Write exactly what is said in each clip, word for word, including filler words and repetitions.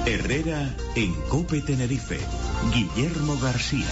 Herrera en COPE Tenerife. Guillermo García.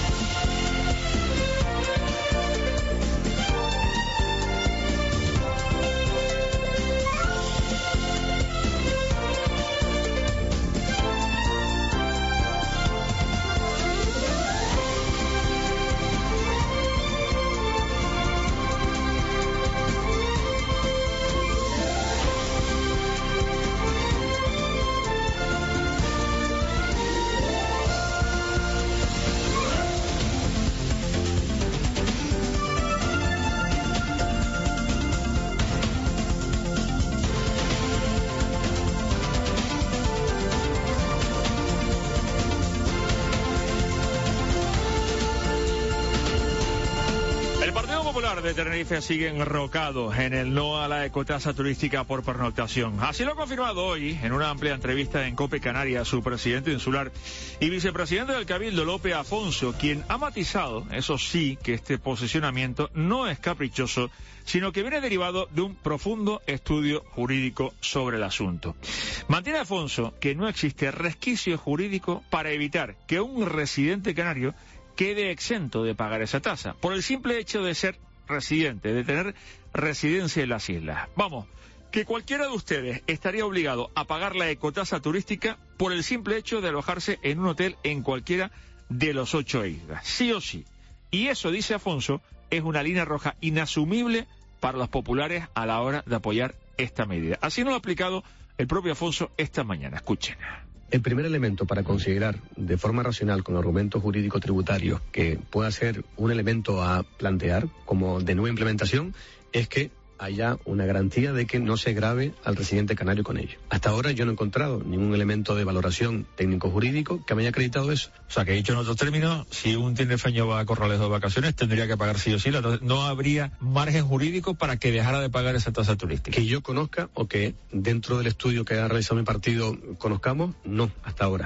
De Tenerife siguen enrocados en el no a la ecotasa turística por pernoctación. Así lo ha confirmado hoy en una amplia entrevista en COPE Canarias su presidente insular y vicepresidente del Cabildo, Lope Afonso, quien ha matizado, eso sí, que este posicionamiento no es caprichoso, sino que viene derivado de un profundo estudio jurídico sobre el asunto. Mantiene Afonso que no existe resquicio jurídico para evitar que un residente canario quede exento de pagar esa tasa, por el simple hecho de ser residente, de tener residencia en las islas. Vamos, que cualquiera de ustedes estaría obligado a pagar la ecotasa turística por el simple hecho de alojarse en un hotel en cualquiera de los ocho islas, sí o sí. Y eso, dice Afonso, es una línea roja inasumible para los populares a la hora de apoyar esta medida. Así nos lo ha explicado el propio Afonso esta mañana. Escuchen. El primer elemento para considerar de forma racional, con argumentos jurídicos tributarios, que pueda ser un elemento a plantear como de nueva implementación, es que haya una garantía de que no se grave al residente canario con ello. Hasta ahora yo no he encontrado ningún elemento de valoración técnico-jurídico que me haya acreditado eso. O sea, que dicho en otros términos, si un tinerfeño va a Corralejo de vacaciones, tendría que pagar sí o sí. No habría margen jurídico para que dejara de pagar esa tasa turística. Que yo conozca, o que dentro del estudio que ha realizado mi partido conozcamos, no, hasta ahora.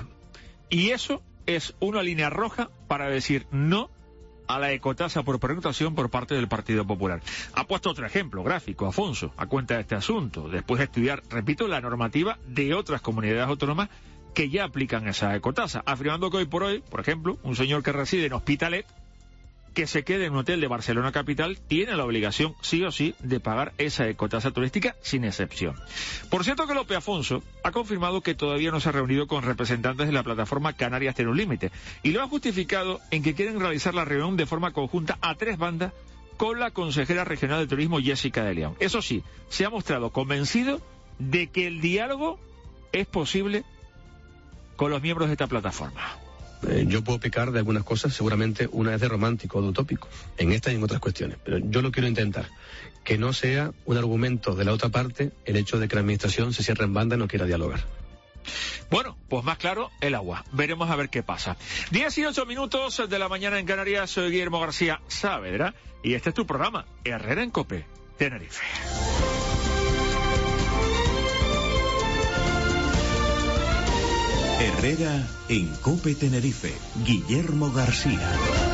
Y eso es una línea roja para decir no a la ecotasa por pernoctación por parte del Partido Popular. Ha puesto otro ejemplo gráfico, Afonso, a cuenta de este asunto, después de estudiar, repito, la normativa de otras comunidades autónomas que ya aplican esa ecotasa, afirmando que hoy por hoy, por ejemplo, un señor que reside en Hospitalet, que se quede en un hotel de Barcelona capital, tiene la obligación, sí o sí, de pagar esa ecotasa turística sin excepción. Por cierto que Lope Afonso ha confirmado que todavía no se ha reunido con representantes de la plataforma Canarias Tiene un Límite, y lo ha justificado en que quieren realizar la reunión de forma conjunta a tres bandas con la consejera regional de turismo Jessica de León. Eso sí, se ha mostrado convencido de que el diálogo es posible con los miembros de esta plataforma. Eh, yo puedo pecar de algunas cosas, seguramente una es de romántico o de utópico, en esta y en otras cuestiones, pero yo lo quiero intentar, que no sea un argumento de la otra parte el hecho de que la administración se cierre en banda y no quiera dialogar. Bueno, pues más claro el agua. Veremos a ver qué pasa. diez y ocho minutos de la mañana en Canarias. Soy Guillermo García Saavedra y este es tu programa, Herrera en COPE Tenerife. Herrera en COPE Tenerife. Guillermo García.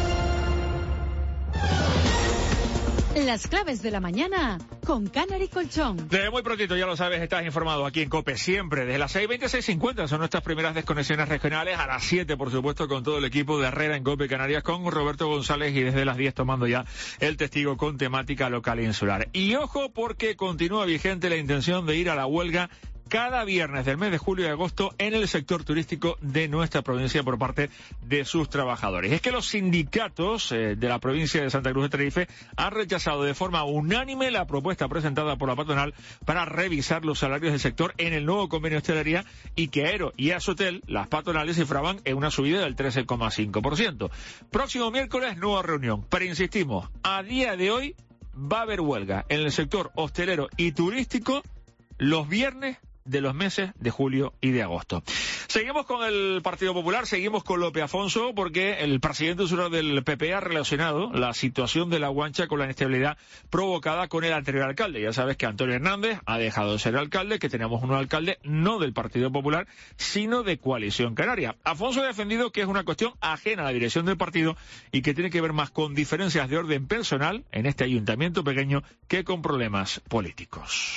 Las claves de la mañana con Canary Colchón. Desde muy prontito, ya lo sabes, estás informado aquí en COPE siempre. Desde las seis veinte, seis cincuenta son nuestras primeras desconexiones regionales. A las siete, por supuesto, con todo el equipo de Herrera en COPE Canarias, con Roberto González, y desde las diez tomando ya el testigo con temática local e insular. Y ojo, porque continúa vigente la intención de ir a la huelga cada viernes del mes de julio y agosto en el sector turístico de nuestra provincia por parte de sus trabajadores. Es que los sindicatos eh, de la provincia de Santa Cruz de Tenerife han rechazado de forma unánime la propuesta presentada por la patronal para revisar los salarios del sector en el nuevo convenio de hostelería, y que Aero y Asotel, las patronales, cifraban en una subida del trece coma cinco por ciento. Próximo miércoles, nueva reunión. Pero insistimos, a día de hoy va a haber huelga en el sector hostelero y turístico los viernes de los meses de julio y de agosto. Seguimos con el Partido Popular, seguimos con Lope Afonso, porque el presidente usuario del P P ha relacionado la situación de La Guancha con la inestabilidad provocada con el anterior alcalde. Ya sabes que Antonio Hernández ha dejado de ser alcalde, que tenemos un nuevo alcalde no del Partido Popular, sino de Coalición Canaria. Afonso ha defendido que es una cuestión ajena a la dirección del partido y que tiene que ver más con diferencias de orden personal en este ayuntamiento pequeño que con problemas políticos.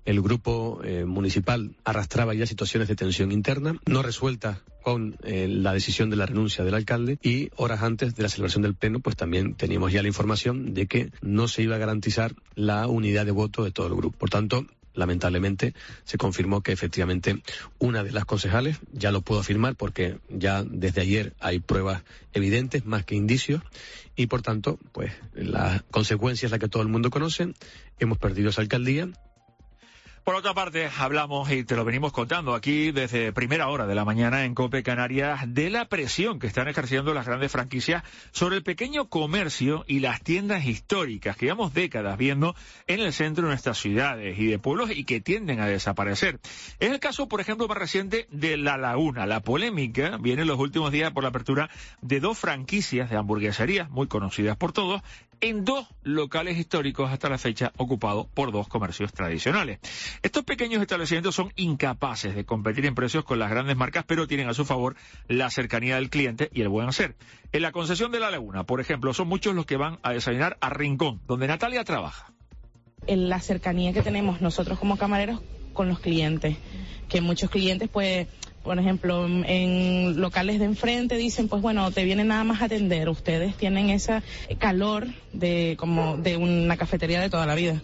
el grupo eh, municipal arrastraba ya situaciones de tensión interna, no resueltas con eh, la decisión de la renuncia del alcalde, y horas antes de la celebración del pleno pues también teníamos ya la información de que no se iba a garantizar la unidad de voto de todo el grupo. Por tanto, lamentablemente se confirmó que efectivamente una de las concejales, ya lo puedo afirmar porque ya desde ayer hay pruebas evidentes más que indicios, y por tanto pues la consecuencia es la que todo el mundo conoce: hemos perdido esa alcaldía. Por otra parte, hablamos, y te lo venimos contando aquí desde primera hora de la mañana en COPE Canarias, de la presión que están ejerciendo las grandes franquicias sobre el pequeño comercio y las tiendas históricas que llevamos décadas viendo en el centro de nuestras ciudades y de pueblos y que tienden a desaparecer. Es el caso, por ejemplo, más reciente de La Laguna. La polémica viene en los últimos días por la apertura de dos franquicias de hamburgueserías muy conocidas por todos en dos locales históricos hasta la fecha ocupados por dos comercios tradicionales. Estos pequeños establecimientos son incapaces de competir en precios con las grandes marcas, pero tienen a su favor la cercanía del cliente y el buen hacer. En la concesión de La Laguna, por ejemplo, son muchos los que van a desayunar a Rincón, donde Natalia trabaja. En la cercanía que tenemos nosotros como camareros con los clientes, que muchos clientes pues... Por ejemplo, en locales de enfrente dicen, pues bueno, te vienen nada más a atender. Ustedes tienen ese calor de como de una cafetería de toda la vida.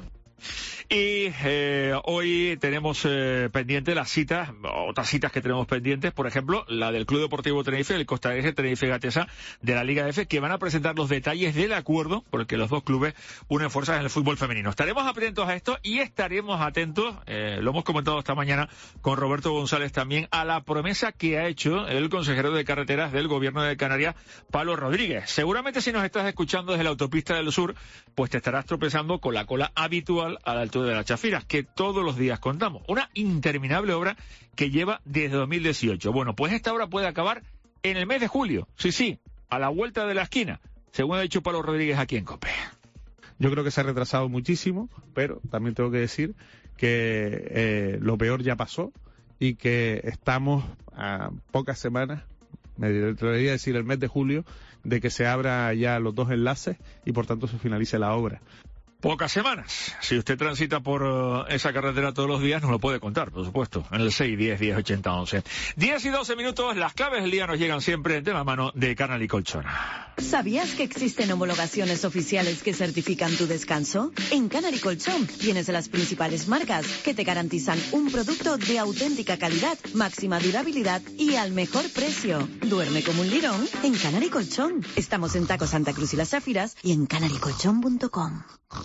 Y eh, hoy tenemos eh, pendientes las citas, otras citas que tenemos pendientes, por ejemplo, la del Club Deportivo Tenerife, el Costa F, Tenerife Gatesa de la Liga F, que van a presentar los detalles del acuerdo por el que los dos clubes unen fuerzas en el fútbol femenino. Estaremos atentos a esto y estaremos atentos, eh, lo hemos comentado esta mañana con Roberto González también, a la promesa que ha hecho el consejero de carreteras del Gobierno de Canarias, Pablo Rodríguez. Seguramente si nos estás escuchando desde la autopista del sur, pues te estarás tropezando con la cola habitual a la altura de las Chafiras, que todos los días contamos. Una interminable obra que lleva desde dos mil dieciocho. Bueno, pues esta obra puede acabar en el mes de julio. Sí, sí, a la vuelta de la esquina, según ha dicho Pablo Rodríguez aquí en COPE. Yo creo que se ha retrasado muchísimo, pero también tengo que decir que eh, lo peor ya pasó y que estamos a pocas semanas, me atrevería a decir el mes de julio, de que se abra ya los dos enlaces y por tanto se finalice la obra. Pocas semanas. Si usted transita por uh, esa carretera todos los días, nos lo puede contar, por supuesto, en el seis diez diez ochenta once. diez y doce minutos, las claves del día nos llegan siempre de la mano de Canal y Colchón. ¿Sabías que existen homologaciones oficiales que certifican tu descanso? En Canal y Colchón tienes las principales marcas que te garantizan un producto de auténtica calidad, máxima durabilidad y al mejor precio. Duerme como un lirón en Canal y Colchón. Estamos en Taco Santa Cruz y Las Zafiras y en canal y colchón punto com.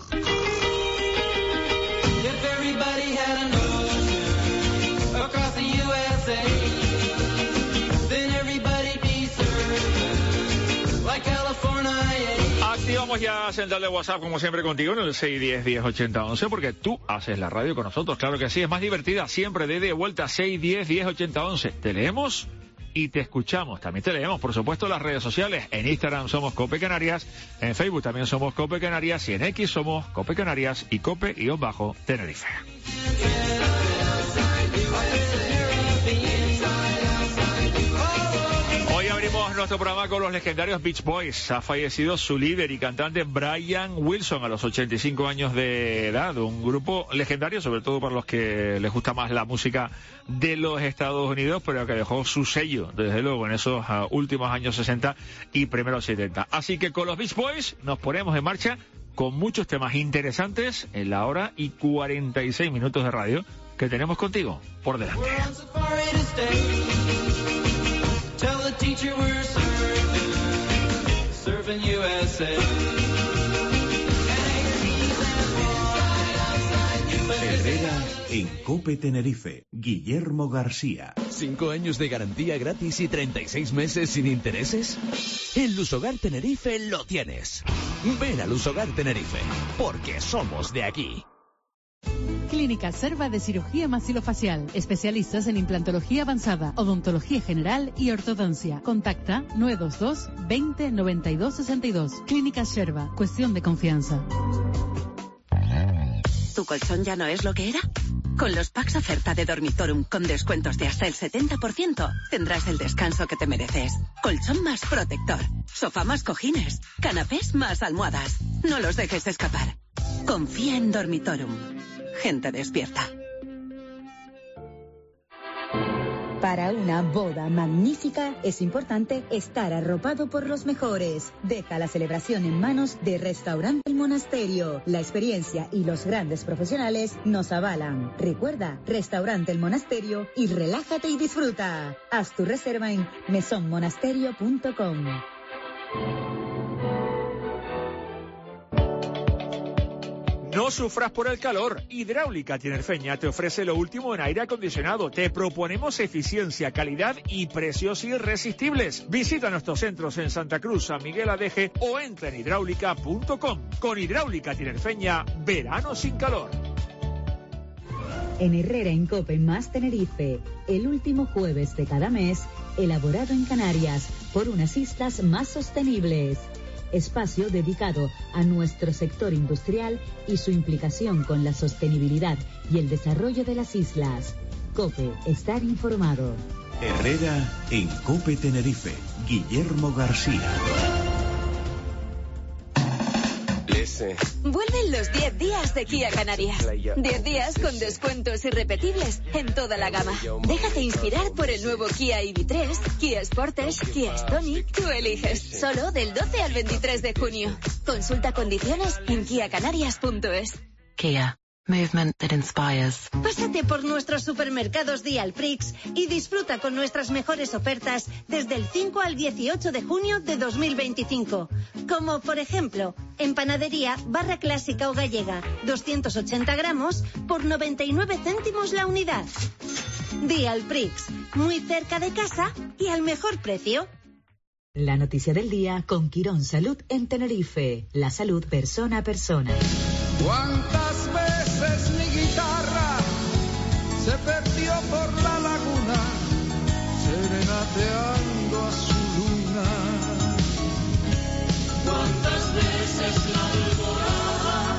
Activamos ya central de WhatsApp como siempre contigo en el seis diez diez ochenta once, porque tú haces la radio con nosotros, claro que sí, es más divertida siempre de de vuelta. Seis diez diez ochenta once, te leemos y te escuchamos. También te leemos, por supuesto, en las redes sociales. En Instagram somos Cope Canarias, en Facebook también somos Cope Canarias y en X somos Cope Canarias y Cope-Tenerife. Hoy abrimos nuestro programa con los legendarios Beach Boys. Ha fallecido su líder y cantante Brian Wilson a los ochenta y cinco años de edad. Un grupo legendario, sobre todo para los que les gusta más la música de los Estados Unidos, pero que dejó su sello, desde luego, en esos uh, últimos años sesenta y primeros setenta. Así que con los Beach Boys nos ponemos en marcha con muchos temas interesantes en la hora y cuarenta y seis minutos de radio que tenemos contigo por delante. Herrera en COPE Tenerife. Guillermo García. ¿Cinco años de garantía gratis y treinta y seis meses sin intereses? En Lusogar Tenerife lo tienes. Ven a Lusogar Tenerife, porque somos de aquí. Clínica Serva de Cirugía Maxilofacial. Especialistas en implantología avanzada, odontología general y ortodoncia. Contacta nueve dos dos, veinte, noventa y dos, sesenta y dos. Clínica Serva. Cuestión de confianza. ¿Tu colchón ya no es lo que era? Con los packs oferta de Dormitorum con descuentos de hasta el setenta por ciento tendrás el descanso que te mereces. Colchón más protector, sofá más cojines, canapés más almohadas. No los dejes escapar. Confía en Dormitorum. gente despierta. Para una boda magnífica es importante estar arropado por los mejores. Deja la celebración en manos de Restaurante El Monasterio. La experiencia y los grandes profesionales nos avalan. Recuerda, Restaurante El Monasterio y relájate y disfruta. Haz tu reserva en mesón monasterio punto com. No sufras por el calor. Hidráulica Tinerfeña te ofrece lo último en aire acondicionado. Te proponemos eficiencia, calidad y precios irresistibles. Visita nuestros centros en Santa Cruz, San Miguel Adeje o entra en hidráulica punto com. Con Hidráulica Tinerfeña, verano sin calor. En Herrera en Cope más Tenerife, el último jueves de cada mes, elaborado en Canarias por unas islas más sostenibles. Espacio dedicado a nuestro sector industrial y su implicación con la sostenibilidad y el desarrollo de las islas. COPE, estar informado. Herrera en COPE Tenerife. Guillermo García. Vuelven los diez días de Kia Canarias. diez días con descuentos irrepetibles en toda la gama. Déjate inspirar por el nuevo Kia I V tres, Kia Sportage, Kia Stonic. Tú eliges. Solo del doce al veintitrés de junio. Consulta condiciones en kia canarias punto es. Kia. Movement that inspires. Pásate por nuestros supermercados Dialprix y disfruta con nuestras mejores ofertas desde el cinco al dieciocho de junio de dos mil veinticinco. Como por ejemplo, en panadería barra clásica o gallega, doscientos ochenta gramos por noventa y nueve céntimos la unidad. Dialprix, muy cerca de casa y al mejor precio. La noticia del día con Quirón Salud en Tenerife. La salud persona a persona. ¿Cuántas veces mi guitarra se perdió por la laguna, serenateando a su luna? ¿Cuántas veces la alborada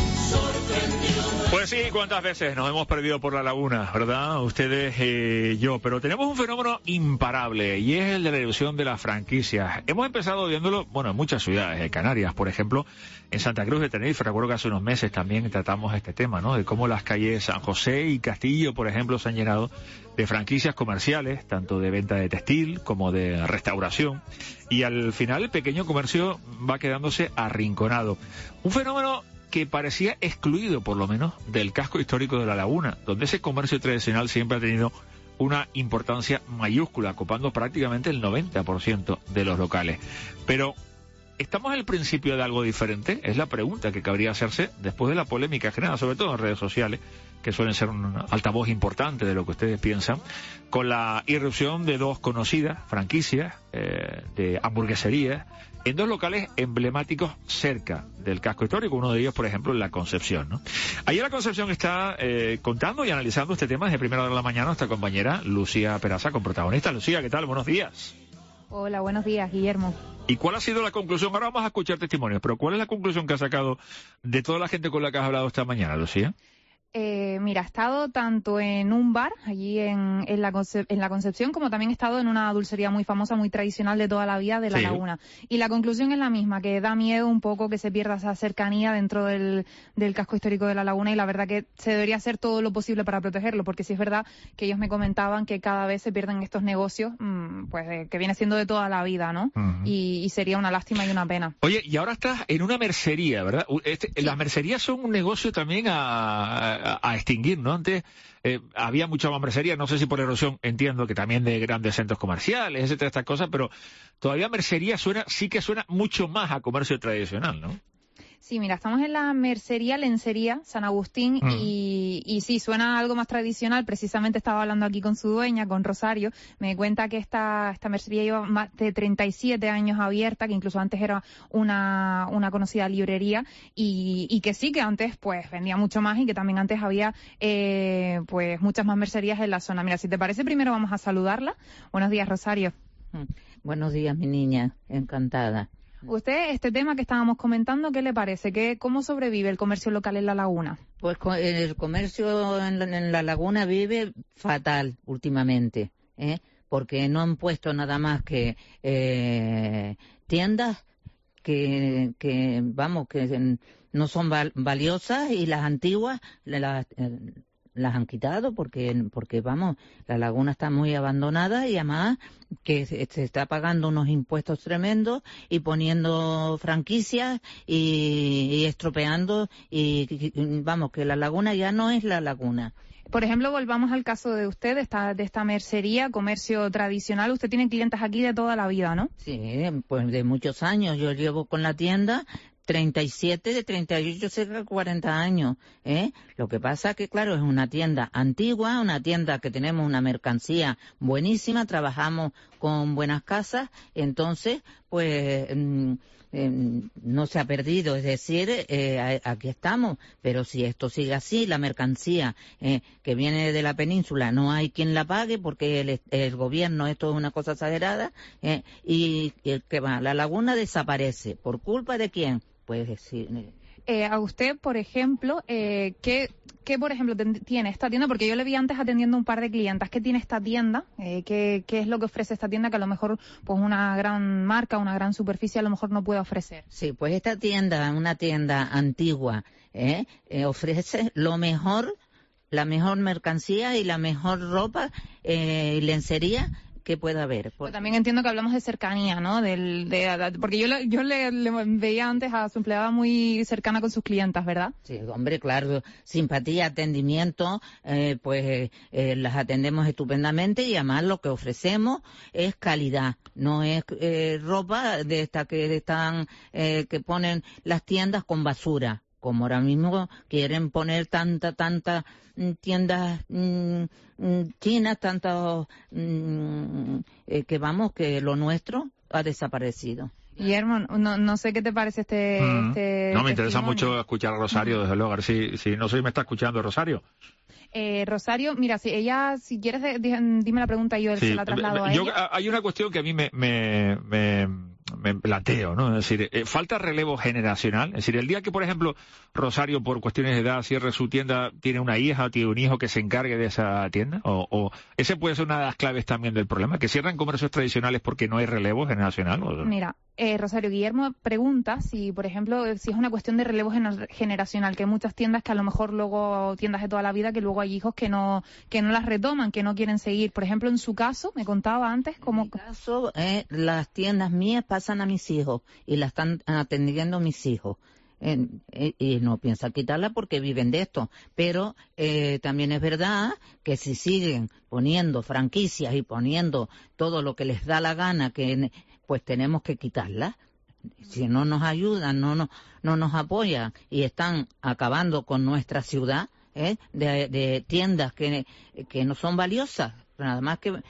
sorprendió? Pues sí, cuántas veces nos hemos perdido por la laguna, ¿verdad? Ustedes y eh, yo. Pero tenemos un fenómeno imparable y es el de la erosión de las franquicias. Hemos empezado viéndolo, bueno, en muchas ciudades, en Canarias, por ejemplo, en Santa Cruz de Tenerife. Recuerdo que hace unos meses también tratamos este tema, ¿no? De cómo las calles San José y Castillo, por ejemplo, se han llenado de franquicias comerciales, tanto de venta de textil como de restauración. Y al final el pequeño comercio va quedándose arrinconado. Un fenómeno que parecía excluido, por lo menos, del casco histórico de La Laguna, donde ese comercio tradicional siempre ha tenido una importancia mayúscula, ocupando prácticamente el noventa por ciento de los locales. Pero, ¿estamos al principio de algo diferente? Es la pregunta que cabría hacerse después de la polémica generada, sobre todo en redes sociales, que suelen ser un altavoz importante de lo que ustedes piensan, con la irrupción de dos conocidas franquicias eh, de hamburgueserías en dos locales emblemáticos cerca del casco histórico, uno de ellos, por ejemplo, en La Concepción, ¿no? Ayer La Concepción está eh, contando y analizando este tema desde primera hora de la mañana nuestra compañera Lucía Peraza, con protagonista. Lucía, ¿qué tal? Buenos días. Hola, buenos días, Guillermo. ¿Y cuál ha sido la conclusión? Ahora vamos a escuchar testimonios, pero ¿cuál es la conclusión que ha sacado de toda la gente con la que has hablado esta mañana, Lucía? Eh, mira, he estado tanto en un bar allí en, en, la Concep- en la Concepción, como también he estado en una dulcería muy famosa, muy tradicional de toda la vida, de La sí. Laguna. Y la conclusión es la misma, que da miedo un poco que se pierda esa cercanía dentro del, del casco histórico de La Laguna, y la verdad que se debería hacer todo lo posible para protegerlo, porque sí es verdad que ellos me comentaban que cada vez se pierden estos negocios, mmm, pues eh, que viene siendo de toda la vida, ¿no? Uh-huh. Y, y sería una lástima y una pena. Oye, y ahora estás en una mercería, ¿verdad? Este, sí. Las mercerías son un negocio también a... a a extinguir, ¿no? Antes eh, había mucha más mercería, no sé si por erosión, entiendo que también de grandes centros comerciales, etcétera, estas cosas, pero todavía mercería suena, sí que suena mucho más a comercio tradicional, ¿no? Sí, mira, estamos en la mercería Lencería San Agustín mm. y, y sí, suena algo más tradicional. Precisamente estaba hablando aquí con su dueña, con Rosario. Me cuenta que esta, esta mercería lleva más de treinta y siete años abierta, que incluso antes era una, una conocida librería y, y que sí, que antes pues vendía mucho más y que también antes había eh, pues muchas más mercerías en la zona. Mira, si te parece, primero vamos a saludarla. Buenos días, Rosario. Buenos días, mi niña, encantada. Usted, este tema que estábamos comentando, ¿qué le parece? ¿Qué, ¿Cómo sobrevive el comercio local en La Laguna? Pues el comercio en la, en la Laguna vive fatal últimamente, ¿eh? Porque no han puesto nada más que eh, tiendas que, que, vamos, que no son val valiosas y las antiguas las, eh, las han quitado porque, porque vamos, la laguna está muy abandonada y además que se, se está pagando unos impuestos tremendos y poniendo franquicias y, y estropeando y, y vamos, que la laguna ya no es la laguna. Por ejemplo, volvamos al caso de usted, de esta, de esta mercería, comercio tradicional. Usted tiene clientes aquí de toda la vida, ¿no? Sí, pues de muchos años. Yo llevo con la tienda treinta y siete, de treinta y ocho, cerca de cuarenta años. ¿eh? Lo que pasa que, claro, es una tienda antigua, una tienda que tenemos una mercancía buenísima, trabajamos con buenas casas, entonces, pues... Mmm, Eh, no se ha perdido, es decir, eh, aquí estamos, pero si esto sigue así, la mercancía eh, que viene de la península no hay quien la pague porque el, el gobierno, esto es una cosa exagerada, eh, y el que va, la laguna desaparece. ¿Por culpa de quién? Pues decir... Eh, a usted, por ejemplo, eh, ¿qué, qué, por ejemplo, tiene esta tienda? Porque yo le vi antes atendiendo un par de clientas. ¿Qué tiene esta tienda? Eh, ¿qué, ¿Qué es lo que ofrece esta tienda que a lo mejor pues una gran marca, una gran superficie a lo mejor no puede ofrecer? Sí, pues esta tienda, una tienda antigua, ¿eh? Eh, ofrece lo mejor, la mejor mercancía y la mejor ropa y eh, lencería que pueda haber. Pero también entiendo que hablamos de cercanía, ¿no? Del, de, porque yo, le, yo le, le veía antes a su empleada muy cercana con sus clientas, ¿verdad? Sí, hombre, claro, simpatía, atendimiento, eh, pues eh, las atendemos estupendamente y además lo que ofrecemos es calidad, no es eh, ropa de esta que están, eh, que ponen las tiendas con basura, como ahora mismo quieren poner tanta, tanta tiendas mmm, chinas, tantos mmm, eh, que vamos, que lo nuestro ha desaparecido. Guillermo, no, no sé qué te parece este... Mm. este no, me interesa testimonio. mucho escuchar a Rosario, desde luego. A ver si, si no sé si me está escuchando Rosario. Eh, Rosario, mira, si ella, si quieres, de, de, dime la pregunta y yo Sí, se la traslado a yo, ella. Hay una cuestión que a mí me, me, me, me planteo, ¿no? Es decir, eh, falta relevo generacional. Es decir, el día que, por ejemplo, Rosario, por cuestiones de edad, cierre su tienda, tiene una hija, tiene un hijo que se encargue de esa tienda, o, o ese puede ser una de las claves también del problema, que cierran comercios tradicionales porque no hay relevo generacional. ¿O? Mira, eh, Rosario, Guillermo pregunta si, por ejemplo, si es una cuestión de relevo gener generacional, que hay muchas tiendas que a lo mejor luego, tiendas de toda la vida, que luego hay hijos que no que no las retoman, que no quieren seguir. Por ejemplo, en su caso, me contaba antes cómo... En mi caso, eh, las tiendas mías pasan a mis hijos y las están atendiendo mis hijos. Eh, eh, y no piensan quitarla porque viven de esto. Pero eh, también es verdad que si siguen poniendo franquicias y poniendo todo lo que les da la gana, que pues tenemos que quitarla. Si no nos ayudan, no nos, no nos apoyan y están acabando con nuestra ciudad, ¿eh? de, de tiendas que, que no son valiosas, nada más que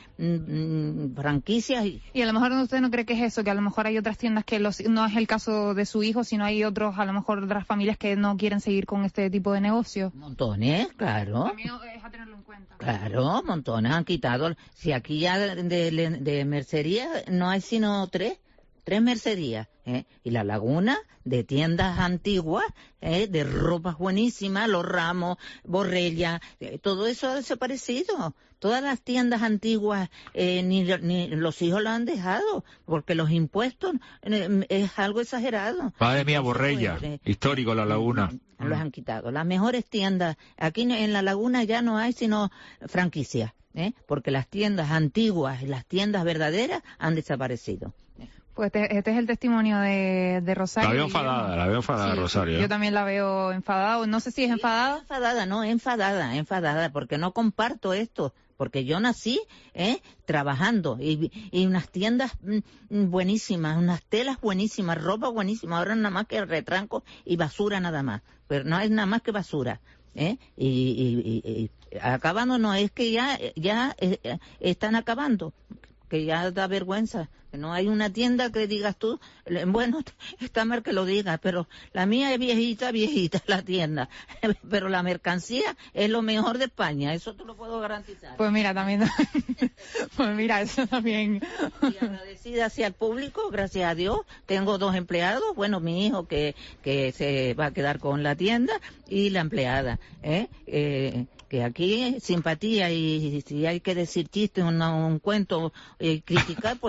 mm, franquicias. Y... y a lo mejor usted no cree que es eso, que a lo mejor hay otras tiendas que los, no es el caso de su hijo, sino hay otros, a lo mejor otras familias que no quieren seguir con este tipo de negocio. Montones, claro. También es a tenerlo en cuenta. Claro, montones han quitado. Si aquí ya de, de, de mercería no hay sino tres. Tres mercerías, ¿eh? Y la laguna de tiendas antiguas, ¿eh? De ropas buenísimas, los ramos, Borrella, eh, todo eso ha desaparecido. Todas las tiendas antiguas, eh, ni, ni los hijos lo han dejado, porque los impuestos eh, es algo exagerado. Madre mía, Borrella, pues, eh, histórico la laguna. Los han quitado. Las mejores tiendas, aquí en la laguna ya no hay sino franquicias, ¿eh? Porque las tiendas antiguas y las tiendas verdaderas han desaparecido. Pues este, este es el testimonio de, de Rosario. La veo enfadada, la veo enfadada, sí, Rosario. Yo también la veo enfadada, no sé si es enfadada. Sí, enfadada, no, enfadada, enfadada, porque no comparto esto, porque yo nací eh, trabajando y, y unas tiendas mm, buenísimas, unas telas buenísimas, ropa buenísima, ahora nada más que retranco y basura nada más, pero no es nada más que basura. ¿Eh? Y, y, y, y acabando, no, es que ya, ya eh, están acabando, que ya da vergüenza. No hay una tienda que digas tú, bueno, está mal que lo digas, pero la mía es viejita, viejita la tienda, pero la mercancía es lo mejor de España, eso te lo puedo garantizar. Pues mira, también, pues mira, eso también. Y agradecida hacia el público, gracias a Dios, tengo dos empleados, bueno, mi hijo que, que se va a quedar con la tienda y la empleada, ¿eh? eh que aquí simpatía y si hay que decir chistes, un, un cuento, eh, criticar, pues también lo hacemos.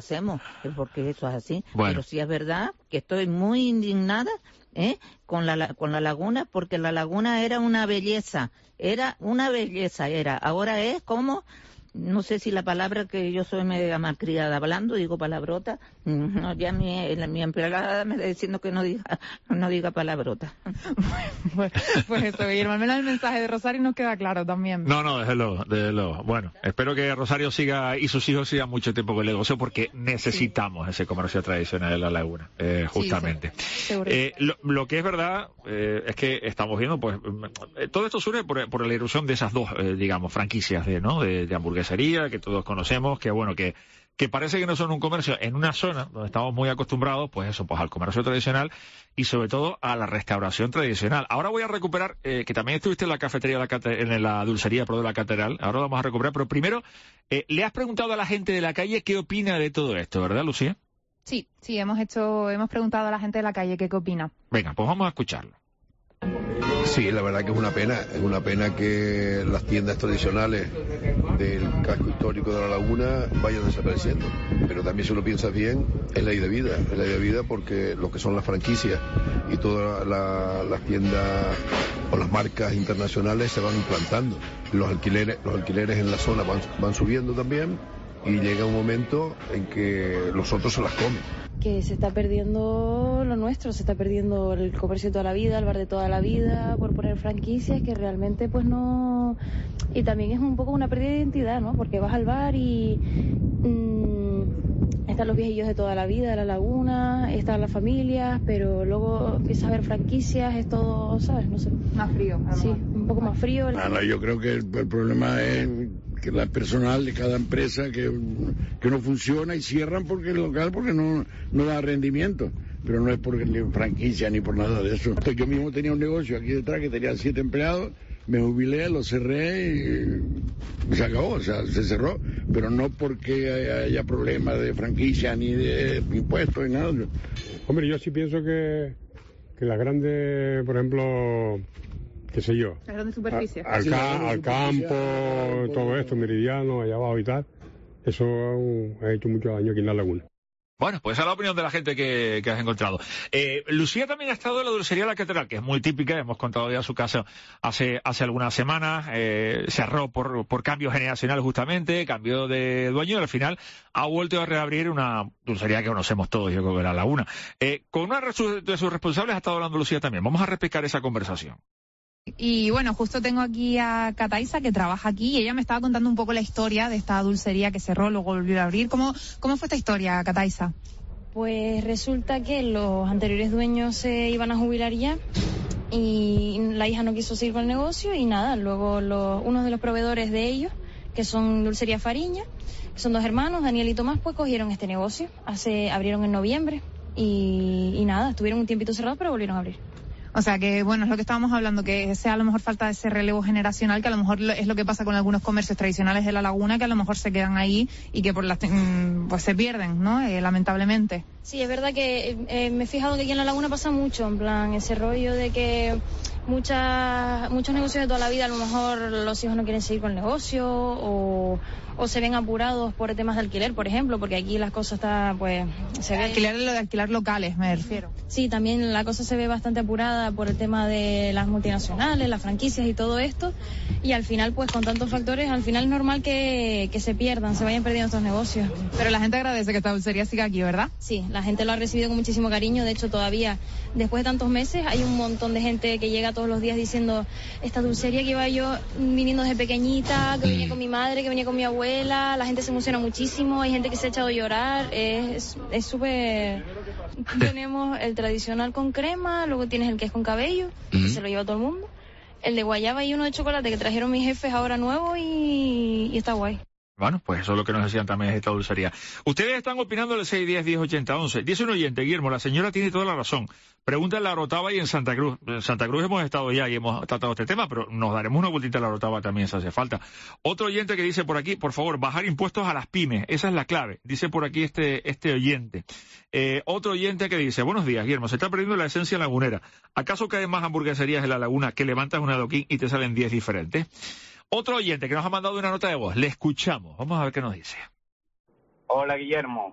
hacemos, es porque eso es así. Bueno. Pero sí es verdad que estoy muy indignada ¿eh? con la con la laguna, porque la laguna era una belleza, era una belleza, era. Ahora es como, no sé si la palabra, que yo soy media malcriada hablando, digo palabrota, no, ya mi, mi empleada me está diciendo que no diga, no diga palabrota. Pues, pues eso, Guillermo, al menos el mensaje de Rosario nos queda claro también. No, no, desde luego, desde luego. Bueno, espero que Rosario siga y sus hijos sigan mucho tiempo con el negocio, porque necesitamos sí. ese comercio tradicional de la laguna, eh, justamente. Sí, sí. Eh, lo, lo que es verdad eh, es que estamos viendo, pues, eh, todo esto surge por, por la irrupción de esas dos, eh, digamos, franquicias de, ¿no? de, de hamburguesería, que todos conocemos, que bueno, que que parece que no son un comercio en una zona donde estamos muy acostumbrados, pues eso, pues al comercio tradicional y sobre todo a la restauración tradicional. Ahora voy a recuperar, eh, que también estuviste en la cafetería, la cate- en la dulcería, perdón, de la catedral, ahora lo vamos a recuperar, pero primero, eh, le has preguntado a la gente de la calle qué opina de todo esto, ¿verdad, Lucía? Sí, sí, hemos hecho, hemos preguntado a la gente de la calle qué, qué opina. Venga, pues vamos a escucharlo. Sí, la verdad que es una pena, es una pena que las tiendas tradicionales del casco histórico de la laguna vayan desapareciendo, pero también si lo piensas bien, es ley de vida, es ley de vida porque lo que son las franquicias y todas la, las tiendas o las marcas internacionales se van implantando, los alquileres, los alquileres en la zona van, van subiendo también y llega un momento en que los otros se las comen. Que se está perdiendo lo nuestro, se está perdiendo el comercio de toda la vida, el bar de toda la vida, por poner franquicias que realmente pues no... Y también es un poco una pérdida de identidad, ¿no? Porque vas al bar y mmm, están los viejillos de toda la vida de la laguna, están las familias, pero luego empiezas a ver franquicias, es todo, ¿sabes? No sé. Más frío. Sí, un poco más frío. Bueno, yo creo que el, el problema es que la personal de cada empresa que, que no funciona y cierran porque el local porque no, no da rendimiento, pero no es por ni franquicia ni por nada de eso. Yo mismo tenía un negocio aquí detrás que tenía siete empleados, me jubilé, lo cerré y se acabó, o sea, se cerró, pero no porque haya problemas de franquicia ni de impuestos ni nada. Hombre, yo sí pienso que, que las grandes, por ejemplo, qué sé yo, las grandes superficies, al, sí, ca- al superficie, campo, por... todo esto, Meridiano, allá abajo y tal, eso ha hecho mucho daño aquí en la laguna. Bueno, pues esa es la opinión de la gente que, que has encontrado. Eh, Lucía también ha estado en la dulcería de la catedral, que es muy típica, hemos contado ya su caso hace hace algunas semanas, eh, cerró por, por cambio generacional justamente, cambió de dueño y al final ha vuelto a reabrir una dulcería que conocemos todos, yo creo que la Laguna. Eh, con una de sus responsables ha estado hablando Lucía también. Vamos a replicar esa conversación. Y bueno, justo tengo aquí a Cataisa, que trabaja aquí, y ella me estaba contando un poco la historia de esta dulcería que cerró, luego volvió a abrir. ¿Cómo, cómo fue esta historia, Cataisa? Pues resulta que los anteriores dueños se iban a jubilar ya y la hija no quiso seguir con el negocio y nada, luego los, unos de los proveedores de ellos, que son Dulcería Fariña, que son dos hermanos, Daniel y Tomás, pues cogieron este negocio, hace abrieron en noviembre y, y nada, estuvieron un tiempito cerrados pero volvieron a abrir. O sea que, bueno, es lo que estábamos hablando, que sea a lo mejor falta de ese relevo generacional, que a lo mejor es lo que pasa con algunos comercios tradicionales de la Laguna, que a lo mejor se quedan ahí y que por las pues se pierden, ¿no? Eh, lamentablemente. Sí, es verdad que eh, me he fijado que aquí en la Laguna pasa mucho, en plan, ese rollo de que muchas muchos negocios de toda la vida, a lo mejor los hijos no quieren seguir con el negocio o, o se ven apurados por temas de alquiler, por ejemplo, porque aquí las cosas está, pues, se ve... Alquilar, lo de alquilar locales, me refiero. Sí, también la cosa se ve bastante apurada por el tema de las multinacionales, las franquicias y todo esto, y al final, pues, con tantos factores, al final es normal que, que se pierdan, se vayan perdiendo estos negocios. Pero la gente agradece que esta dulcería siga aquí, ¿verdad? Sí, la gente lo ha recibido con muchísimo cariño, de hecho, todavía, después de tantos meses, hay un montón de gente que llega todos los días diciendo, esta dulcería que iba yo viniendo desde pequeñita, que venía con mi madre, que venía con mi abuela, la gente se emociona muchísimo, hay gente que se ha echado a llorar, es es súper... Tenemos el tradicional con crema, luego tienes el que es con cabello, que se lo lleva todo el mundo, el de guayaba y uno de chocolate que trajeron mis jefes ahora nuevo y, y está guay. Bueno, pues eso es lo que nos decían también de esta dulcería. Ustedes están opinando del seis diez diez ochenta once. Dice un oyente, Guillermo, la señora tiene toda la razón. Pregunta en La Orotava y en Santa Cruz. En Santa Cruz hemos estado ya y hemos tratado este tema, pero nos daremos una vueltita a La Orotava también si hace falta. Otro oyente que dice por aquí, por favor, bajar impuestos a las pymes. Esa es la clave. Dice por aquí este este oyente. Eh, otro oyente que dice, buenos días, Guillermo, se está perdiendo la esencia lagunera. ¿Acaso caen más hamburgueserías en la Laguna que levantas un adoquín y te salen diez diferentes? Otro oyente que nos ha mandado una nota de voz, le escuchamos, vamos a ver qué nos dice. Hola Guillermo,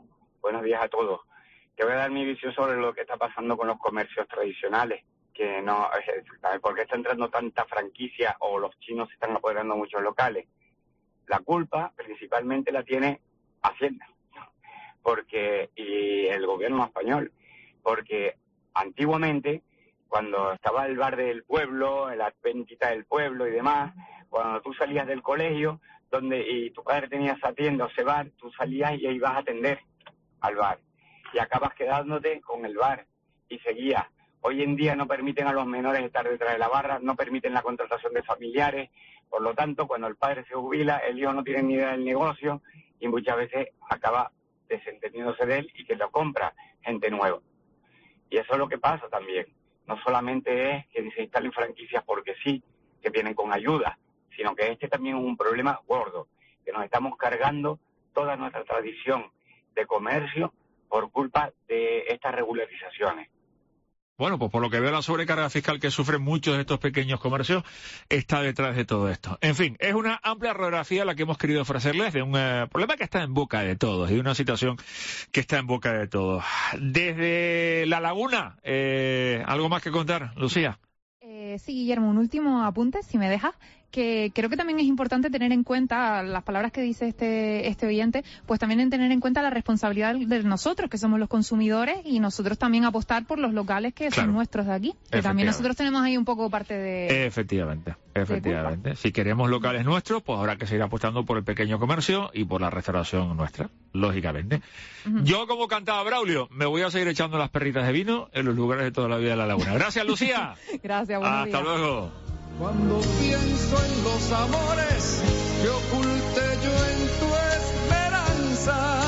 Buenos días a todos. Te voy a dar mi visión sobre lo que está pasando con los comercios tradicionales, que no, ¿por qué está entrando tanta franquicia o los chinos se están apoderando de muchos locales? La culpa principalmente la tiene Hacienda, porque y el gobierno español, porque antiguamente, cuando estaba el bar del pueblo, la ventita del pueblo y demás, cuando tú salías del colegio donde y tu padre tenía esa tienda o ese bar, tú salías y ibas a atender al bar y acabas quedándote con el bar y seguías. Hoy en día no permiten a los menores estar detrás de la barra, no permiten la contratación de familiares, por lo tanto, cuando el padre se jubila, el hijo no tiene ni idea del negocio y muchas veces acaba desentendiéndose de él y que lo compra gente nueva. Y eso es lo que pasa también. No solamente es que se instalen franquicias porque sí, que vienen con ayuda, sino que este también es un problema gordo, que nos estamos cargando toda nuestra tradición de comercio por culpa de estas regularizaciones. Bueno, pues por lo que veo, la sobrecarga fiscal que sufren muchos de estos pequeños comercios está detrás de todo esto. En fin, es una amplia radiografía la que hemos querido ofrecerles de un eh, problema que está en boca de todos y una situación que está en boca de todos. Desde La Laguna, eh, ¿algo más que contar, Lucía? Eh, sí, Guillermo, un último apunte, si me dejas, que creo que también es importante tener en cuenta las palabras que dice este este oyente, pues también en tener en cuenta la responsabilidad de nosotros, que somos los consumidores, y nosotros también apostar por los locales que claro. son nuestros de aquí, que también nosotros tenemos ahí un poco parte de... Efectivamente, efectivamente. De si queremos locales nuestros, pues habrá que seguir apostando por el pequeño comercio y por la restauración nuestra, lógicamente. Uh-huh. Yo, como cantaba Braulio, me voy a seguir echando las perritas de vino en los lugares de toda la vida de La Laguna. Gracias, Lucía. Gracias, buenos Hasta días. luego. Cuando pienso en los amores que oculté yo en tu esperanza,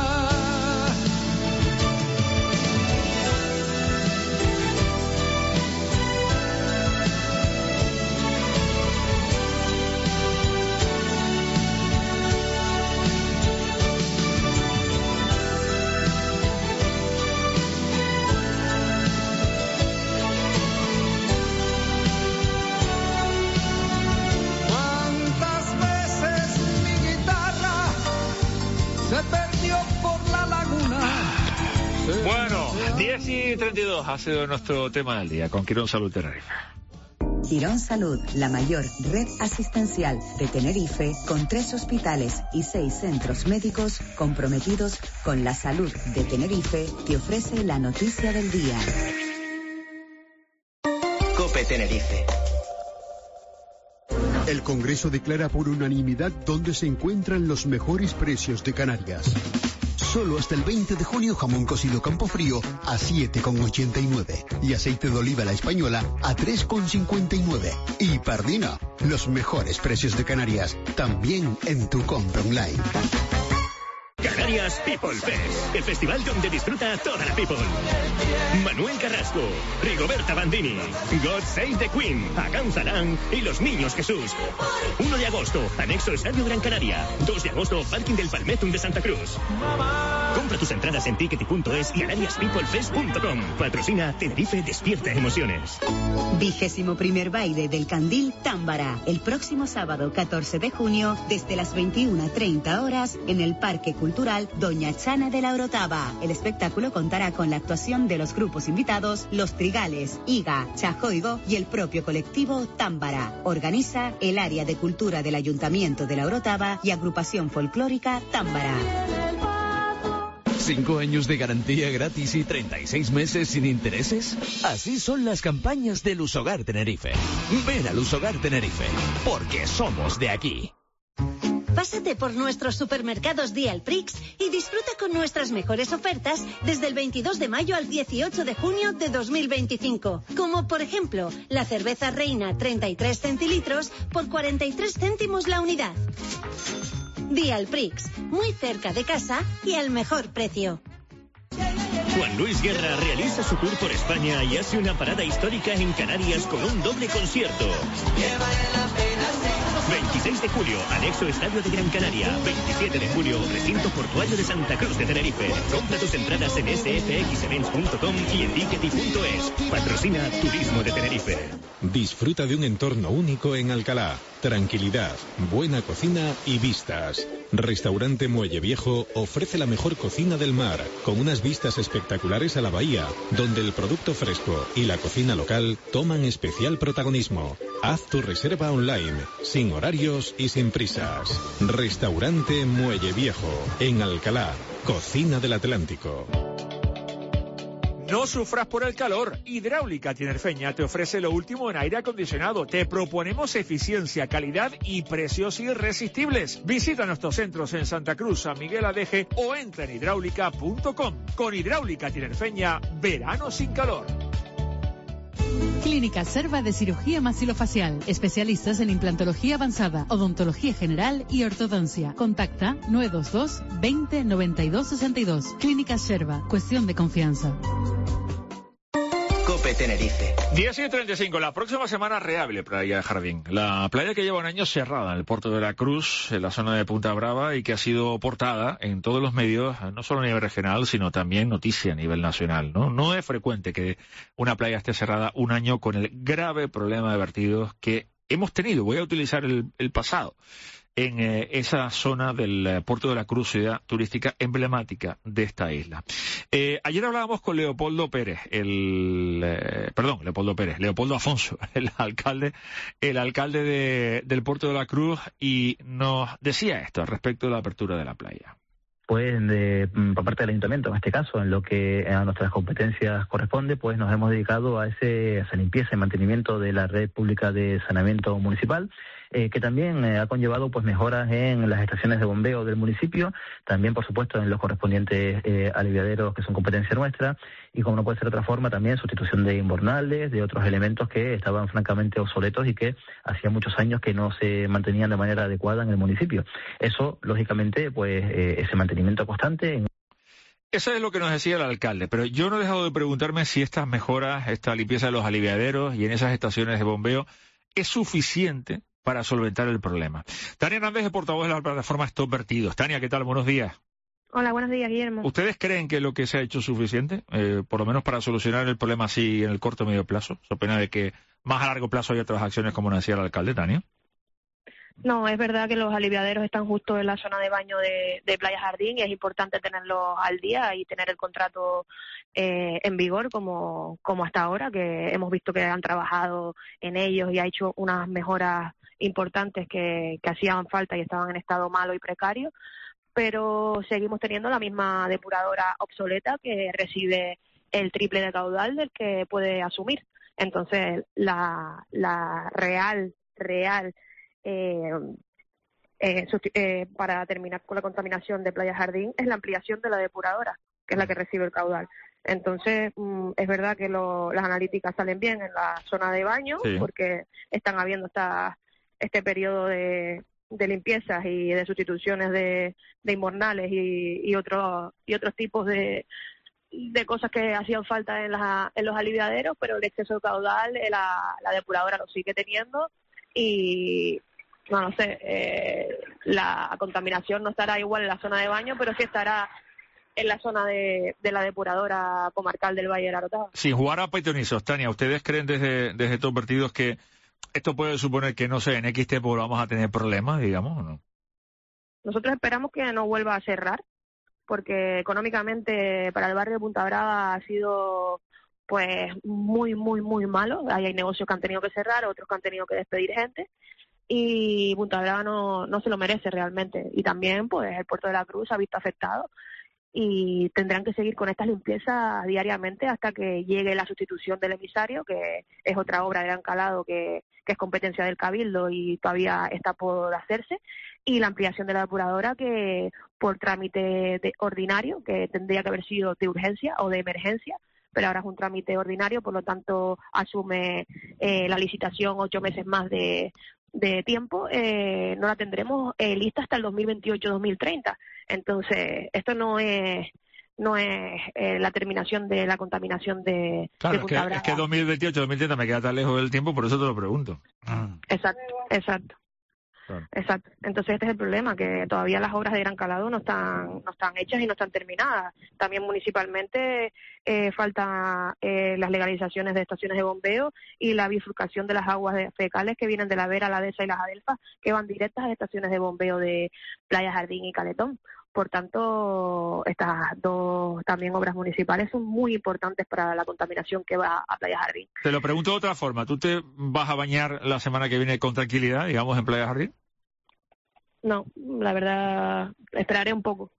Bueno, diez y treinta y dos ha sido nuestro tema del día con Quirón Salud Tenerife. Quirón Salud, la mayor red asistencial de Tenerife, con tres hospitales y seis centros médicos comprometidos con la salud de Tenerife, te ofrece la noticia del día. COPE Tenerife. El Congreso declara por unanimidad dónde se encuentran los mejores precios de Canarias. Solo hasta el veinte de junio jamón cocido Campofrío a siete con ochenta y nueve y aceite de oliva La Española a tres con cincuenta y nueve. Y Pardina, los mejores precios de Canarias, también en tu compra online. Canarias People Fest, el festival donde disfruta toda la people. Manuel Carrasco, Rigoberta Bandini, God Save the Queen, Agam Zalán y los Niños Jesús. uno de agosto, anexo Estadio Gran Canaria. dos de agosto, Parking del Palmetum de Santa Cruz. Compra tus entradas en tickety punto es y canarias people fest punto com. Patrocina Tenerife Despierta Emociones. Vigésimo primer baile del Candil Támbara, el próximo sábado catorce de junio, desde las veintiuna treinta horas, en el Parque Cultural Doña Chana de la Orotava. El espectáculo contará con la actuación de los grupos invitados Los Trigales, Iga, Chajoigo y el propio colectivo Támbara. Organiza el área de cultura del Ayuntamiento de la Orotava y agrupación folclórica Támbara. ¿Cinco años de garantía gratis y treinta y seis meses sin intereses? Así son las campañas de Lusogar Tenerife. Ven a Lusogar Tenerife, porque somos de aquí. Pásate por nuestros supermercados Dialprix y disfruta con nuestras mejores ofertas desde el veintidós de mayo al dieciocho de junio de dos mil veinticinco. Como por ejemplo, la cerveza Reina treinta y tres centilitros por cuarenta y tres céntimos la unidad. Dialprix, muy cerca de casa y al mejor precio. Juan Luis Guerra realiza su tour por España y hace una parada histórica en Canarias con un doble concierto. veintiséis de julio, anexo Estadio de Gran Canaria. veintisiete de julio, recinto portuario de Santa Cruz de Tenerife. Compra tus entradas en s f x events punto com y en tickety punto es. Patrocina Turismo de Tenerife. Disfruta de un entorno único en Alcalá. tranquilidad, buena cocina y vistas. Restaurante Muelle Viejo ofrece la mejor cocina del mar, con unas vistas espectaculares a la bahía, donde el producto fresco y la cocina local toman especial protagonismo. Haz tu reserva online, sin horarios y sin prisas. Restaurante Muelle Viejo, en Alcalá, cocina del Atlántico. No sufras por el calor. Hidráulica Tinerfeña te ofrece lo último en aire acondicionado. Te proponemos eficiencia, calidad y precios irresistibles. Visita nuestros centros en Santa Cruz, San Miguel Adeje o entra en hidráulica punto com. Con Hidráulica Tinerfeña, verano sin calor. Clínica Serva de Cirugía Maxilofacial. Especialistas en implantología avanzada, odontología general y ortodoncia. Contacta nueve dos dos, veinte, noventa y dos, sesenta y dos. Clínica Serva. Cuestión de confianza. Cope Tenerife. diez y treinta y cinco. La próxima semana reable Playa de Jardín. La playa que lleva un año cerrada en el puerto de la Cruz, en la zona de Punta Brava, y que ha sido portada en todos los medios, no solo a nivel regional, sino también noticia a nivel nacional, ¿no? No es frecuente que una playa esté cerrada un año con el grave problema de vertidos que hemos tenido. Voy a utilizar el, el pasado. En eh, esa zona del eh, puerto de la Cruz, ciudad turística emblemática de esta isla. Eh, ayer hablábamos con Leopoldo Pérez, el eh, perdón, Leopoldo Pérez, Leopoldo Afonso, el alcalde, el alcalde de, del puerto de la Cruz, y nos decía esto respecto de la apertura de la playa. Pues de, por parte del ayuntamiento, en este caso, en lo que a nuestras competencias corresponde, pues nos hemos dedicado a, ese, a esa limpieza y mantenimiento de la red pública de saneamiento municipal, eh, que también eh, ha conllevado pues mejoras en las estaciones de bombeo del municipio, también por supuesto en los correspondientes eh, aliviaderos que son competencia nuestra, y como no puede ser de otra forma, también sustitución de invernales, de otros elementos que estaban francamente obsoletos y que hacía muchos años que no se mantenían de manera adecuada en el municipio. Eso, lógicamente, pues eh, ese mantenimiento constante. En... Eso es lo que nos decía el alcalde, pero yo no he dejado de preguntarme si estas mejoras, esta limpieza de los aliviaderos y en esas estaciones de bombeo es suficiente para solventar el problema. Tania Hernández, de portavoz de la plataforma Stop Vertidos. Tania, ¿qué tal? Buenos días. Hola, buenos días, Guillermo. ¿Ustedes creen que lo que se ha hecho es suficiente, eh, por lo menos para solucionar el problema así en el corto o medio plazo? ¿Se opina de que más a largo plazo hay otras acciones, como nos decía el alcalde, Tania? No, es verdad que los aliviaderos están justo en la zona de baño de, de Playa Jardín y es importante tenerlos al día y tener el contrato eh, en vigor como, como hasta ahora, que hemos visto que han trabajado en ellos y ha hecho unas mejoras importantes que, que hacían falta y estaban en estado malo y precario, pero seguimos teniendo la misma depuradora obsoleta que recibe el triple de caudal del que puede asumir. Entonces, la, la real, real... Eh, eh, eh, para terminar con la contaminación de Playa Jardín es la ampliación de la depuradora, que es la que recibe el caudal. Entonces, mm, es verdad que lo, las analíticas salen bien en la zona de baño, sí, porque están habiendo esta, este periodo de, de limpiezas y de sustituciones de, de invernales y, y, otro, y otros tipos de, de cosas que hacían falta en, la, en los aliviaderos, pero el exceso de caudal eh, la, la depuradora lo sigue teniendo y... No, no sé, eh, la contaminación no estará igual en la zona de baño, pero sí estará en la zona de, de la depuradora comarcal del Valle del Arotado. Sin jugar a pitonisos, Tania, ¿ustedes creen desde, desde estos vertidos que esto puede suponer que, no sé, en X tiempo vamos a tener problemas, digamos, o no? Nosotros esperamos que no vuelva a cerrar, porque económicamente para el barrio de Punta Brava ha sido pues muy, muy, muy malo. Ahí hay negocios que han tenido que cerrar, otros que han tenido que despedir gente. Y Punta Brava no, no se lo merece realmente. Y también, pues, el Puerto de la Cruz se ha visto afectado y tendrán que seguir con estas limpiezas diariamente hasta que llegue la sustitución del emisario, que es otra obra de gran calado que, que es competencia del Cabildo y todavía está por hacerse, y la ampliación de la depuradora que por trámite de ordinario, que tendría que haber sido de urgencia o de emergencia, pero ahora es un trámite ordinario, por lo tanto asume eh, la licitación ocho meses más de de tiempo, eh, no la tendremos eh, lista hasta el dos mil veintiocho dos mil treinta. Entonces, esto no es no es eh, la terminación de la contaminación de, claro, de Punta es que, Brava. Es que dos mil veintiocho dos mil treinta me queda tan lejos del tiempo, por eso te lo pregunto. Exacto, exacto. Claro. Exacto. Entonces este es el problema, que todavía las obras de gran calado no están no están hechas y no están terminadas. También municipalmente eh, faltan eh, las legalizaciones de estaciones de bombeo y la bifurcación de las aguas de fecales que vienen de la Vera, la Dehesa y las Adelfas, que van directas a estaciones de bombeo de Playa Jardín y Caletón. Por tanto, estas dos también obras municipales son muy importantes para la contaminación que va a Playa Jardín. Te lo pregunto de otra forma. ¿Tú te vas a bañar la semana que viene con tranquilidad, digamos, en Playa Jardín? No, la verdad, esperaré un poco.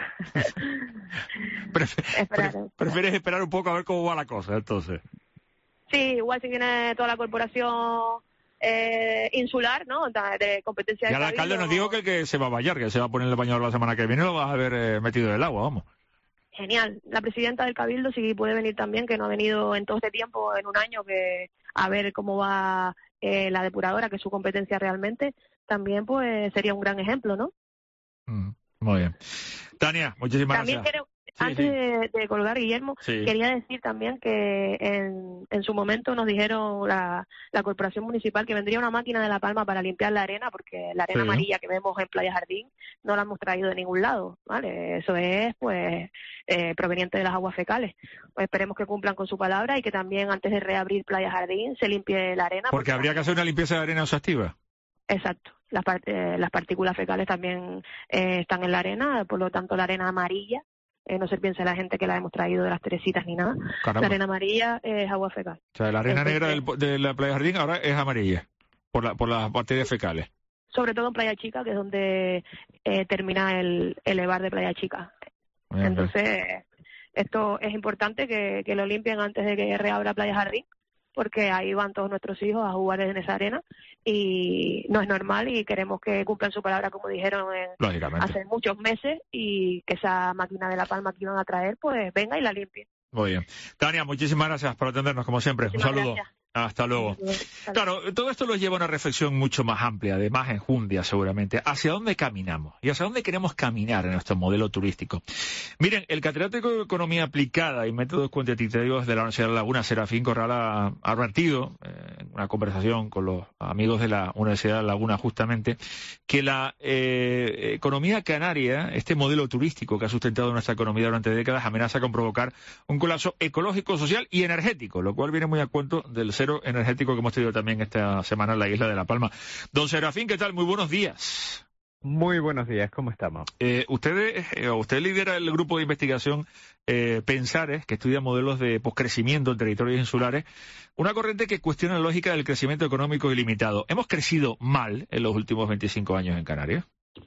Prefer, pre, ¿Prefieres esperar un poco a ver cómo va la cosa, entonces? Sí, igual si viene toda la corporación eh, insular, ¿no? De competencia de ya el alcalde nos dijo que el que se va a bañar, que se va a poner el bañador la semana que viene, lo vas a ver eh, metido en el agua, vamos. Genial. La presidenta del Cabildo sí puede venir también, que no ha venido en todo este tiempo, en un año, que a ver cómo va eh, la depuradora, que es su competencia realmente, también pues sería un gran ejemplo, ¿no? Mm, muy bien. Tania, muchísimas también gracias. Quiero, sí, antes sí. De, de colgar, Guillermo, sí. quería decir también que en, en su momento nos dijeron la, la Corporación Municipal que vendría una máquina de La Palma para limpiar la arena, porque la arena sí. amarilla que vemos en Playa Jardín no la hemos traído de ningún lado, ¿vale? Eso es, pues, eh, proveniente de las aguas fecales. Pues esperemos que cumplan con su palabra y que también antes de reabrir Playa Jardín se limpie la arena. Porque, porque habría que hacer una limpieza de arena exhaustiva. Exacto. Las, eh, las partículas fecales también eh, están en la arena, por lo tanto la arena amarilla, eh, no se piense la gente que la hemos traído de las Teresitas ni nada, Caramba. La arena amarilla es agua fecal. O sea, la arena Entonces, negra del, de la Playa Jardín ahora es amarilla, por, la, por las bacterias fecales. Sobre todo en Playa Chica, que es donde eh, termina el, el elevar de Playa Chica. Bien, Entonces, bien. Esto es importante que, que lo limpien antes de que reabra Playa Jardín, porque ahí van todos nuestros hijos a jugar en esa arena y no es normal y queremos que cumplan su palabra como dijeron en, hace muchos meses y que esa máquina de La Palma que iban a traer pues venga y la limpie. Muy bien. Tania, muchísimas gracias por atendernos como siempre. Muchísimas Un saludo. Gracias. Hasta luego. Claro, todo esto nos lleva a una reflexión mucho más amplia, de más enjundia seguramente. ¿Hacia dónde caminamos? ¿Y hacia dónde queremos caminar en nuestro modelo turístico? Miren, el catedrático de Economía Aplicada y Métodos Cuantitativos de la Universidad de La Laguna, Serafín Corral, ha advertido eh, en una conversación con los amigos de la Universidad de La Laguna justamente, que la eh, economía canaria, este modelo turístico que ha sustentado nuestra economía durante décadas, amenaza con provocar un colapso ecológico, social y energético, lo cual viene muy a cuento del cero energético que hemos tenido también esta semana en la isla de La Palma. Don Serafín, ¿qué tal? Muy buenos días. Muy buenos días, ¿cómo estamos? Eh, usted, eh, usted lidera el grupo de investigación eh, Pensares, que estudia modelos de poscrecimiento en territorios insulares, una corriente que cuestiona la lógica del crecimiento económico ilimitado. ¿Hemos crecido mal en los últimos veinticinco años en Canarias?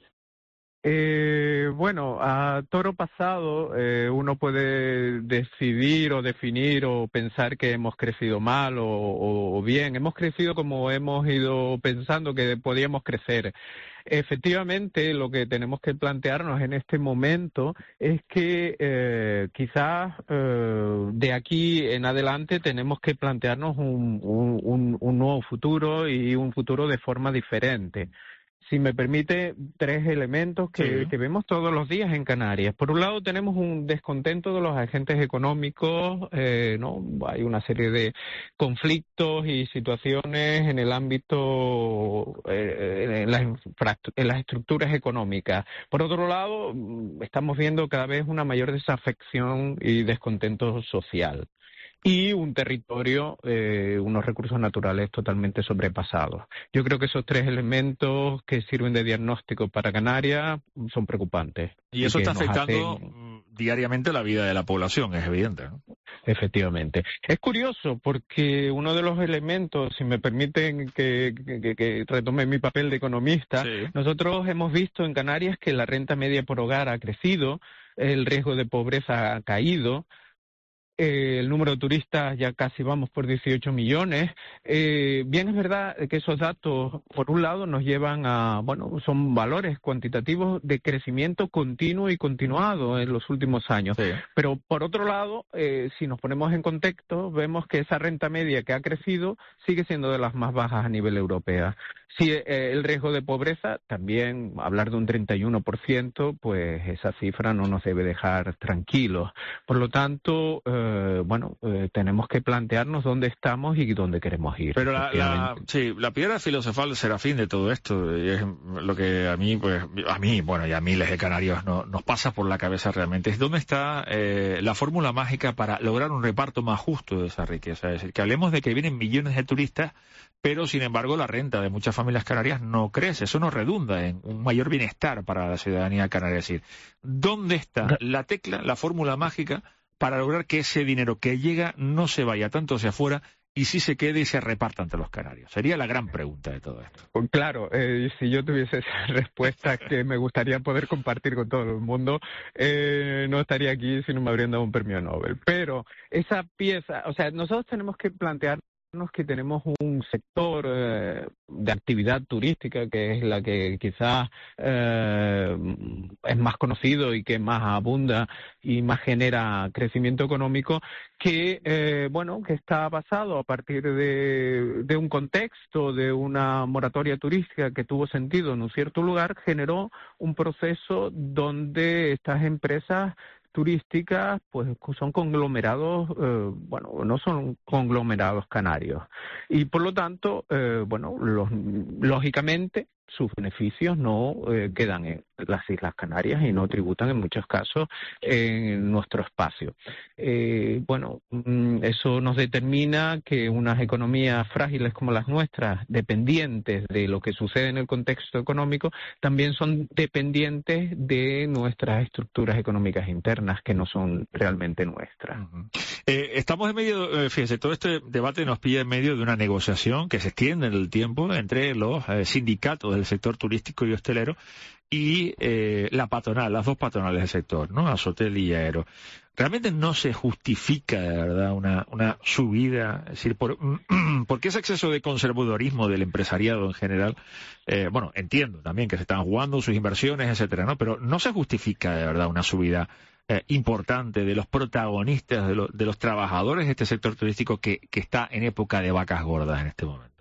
Eh, bueno, a toro pasado eh, uno puede decidir o definir o pensar que hemos crecido mal o, o, o bien. Hemos crecido como hemos ido pensando que podíamos crecer. Efectivamente, lo que tenemos que plantearnos en este momento es que eh, quizás eh, de aquí en adelante tenemos que plantearnos un, un, un nuevo futuro y un futuro de forma diferente. Si me permite, tres elementos que, sí. que vemos todos los días en Canarias. Por un lado, tenemos un descontento de los agentes económicos, eh, ¿no? Hay una serie de conflictos y situaciones en el ámbito, eh, en, las en las estructuras económicas. Por otro lado, estamos viendo cada vez una mayor desafección y descontento social. Y un territorio, eh, unos recursos naturales totalmente sobrepasados. Yo creo que esos tres elementos que sirven de diagnóstico para Canarias son preocupantes. Y eso y está afectando hacen... diariamente la vida de la población, es evidente, ¿no? Efectivamente. Es curioso porque uno de los elementos, si me permiten que, que, que retome mi papel de economista, sí. Nosotros hemos visto en Canarias que la renta media por hogar ha crecido, el riesgo de pobreza ha caído, Eh, el número de turistas ya casi vamos por dieciocho millones. Eh, bien es verdad que esos datos, por un lado, nos llevan a, bueno, son valores cuantitativos de crecimiento continuo y continuado en los últimos años. Sí. Pero por otro lado, eh, si nos ponemos en contexto, vemos que esa renta media que ha crecido sigue siendo de las más bajas a nivel europeo. Si eh, el riesgo de pobreza, también hablar de un treinta y uno por ciento, pues esa cifra no nos debe dejar tranquilos. Por lo tanto, eh, eh, bueno, eh, tenemos que plantearnos dónde estamos y dónde queremos ir. Pero la, la, sí, la piedra filosofal del serafín de todo esto, y es lo que a mí, pues, a mí, bueno, y a miles de canarios no, nos pasa por la cabeza realmente, es dónde está eh, la fórmula mágica para lograr un reparto más justo de esa riqueza. Es decir, que hablemos de que vienen millones de turistas, pero sin embargo la renta de muchas familias canarias no crece. Eso no redunda en un mayor bienestar para la ciudadanía canaria. Es decir, ¿dónde está la tecla, la fórmula mágica para lograr que ese dinero que llega no se vaya tanto hacia afuera y sí se quede y se reparta entre los canarios? Sería la gran pregunta de todo esto. Claro, eh, si yo tuviese esa respuesta que me gustaría poder compartir con todo el mundo, eh, no estaría aquí si no me habrían dado un premio Nobel. Pero esa pieza, o sea, nosotros tenemos que plantear que tenemos un sector eh, de actividad turística que es la que quizás eh, es más conocido y que más abunda y más genera crecimiento económico, que eh, bueno, que está basado a partir de, de un contexto, de una moratoria turística que tuvo sentido en un cierto lugar, generó un proceso donde estas empresas turísticas pues son conglomerados, eh, bueno, no son conglomerados canarios y por lo tanto, eh, bueno, los, lógicamente sus beneficios no eh, quedan en las Islas Canarias y no tributan en muchos casos en nuestro espacio. Eh, bueno, eso nos determina que unas economías frágiles como las nuestras, dependientes de lo que sucede en el contexto económico, también son dependientes de nuestras estructuras económicas internas que no son realmente nuestras. Uh-huh. Eh, estamos en medio, eh, fíjese, todo este debate nos pilla en medio de una negociación que se extiende en el tiempo entre los eh, sindicatos del sector turístico y hostelero y eh, la patronal, las dos patronales del sector, ¿no? Azotel y Aero. Realmente no se justifica, de verdad, una, una subida, es decir, por, porque ese exceso de conservadurismo del empresariado en general, eh, bueno, entiendo también que se están jugando sus inversiones, etcétera, ¿no? Pero no se justifica, de verdad, una subida eh, importante de los protagonistas, de, lo, de los trabajadores de este sector turístico que, que está en época de vacas gordas en este momento.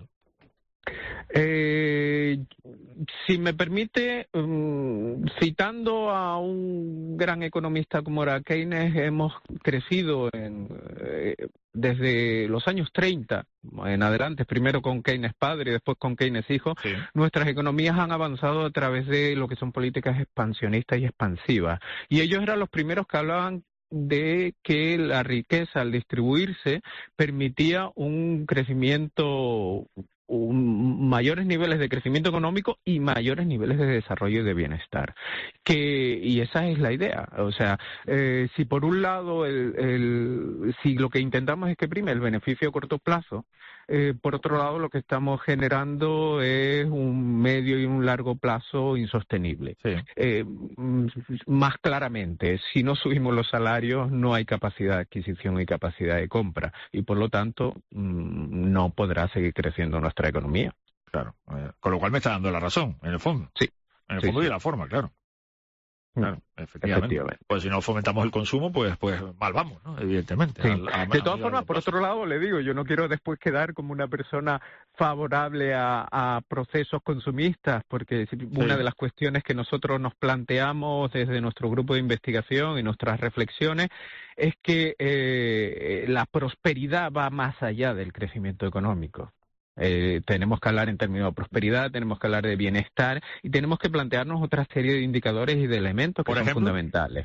Eh, si me permite, um, citando a un gran economista como era Keynes, hemos crecido en, eh, desde los años treinta en adelante, primero con Keynes padre y después con Keynes hijo, sí. Nuestras economías han avanzado a través de lo que son políticas expansionistas y expansivas. Y ellos eran los primeros que hablaban de que la riqueza al distribuirse permitía un crecimiento, un, mayores niveles de crecimiento económico y mayores niveles de desarrollo y de bienestar. Que, y esa es la idea. O sea, eh, si por un lado el, el, si lo que intentamos es que prime el beneficio a corto plazo, eh, por otro lado lo que estamos generando es un medio y un largo plazo insostenible. Sí. Eh, más claramente, si no subimos los salarios no hay capacidad de adquisición y capacidad de compra y por lo tanto no podrá seguir creciendo nuestra economía. Claro, con lo cual me está dando la razón, en el fondo. Sí. En el sí, fondo sí. y de la forma, claro. Claro, efectivamente. efectivamente. Pues si no fomentamos el consumo, pues pues mal vamos, ¿no? Evidentemente. Sí. Al, a, de todas formas, por otro lado, le digo, yo no quiero después quedar como una persona favorable a, a procesos consumistas, porque sí. Una de las cuestiones que nosotros nos planteamos desde nuestro grupo de investigación y nuestras reflexiones es que eh, la prosperidad va más allá del crecimiento económico. Eh, tenemos que hablar en términos de prosperidad, tenemos que hablar de bienestar y tenemos que plantearnos otra serie de indicadores y de elementos que ¿Por son ejemplo? fundamentales.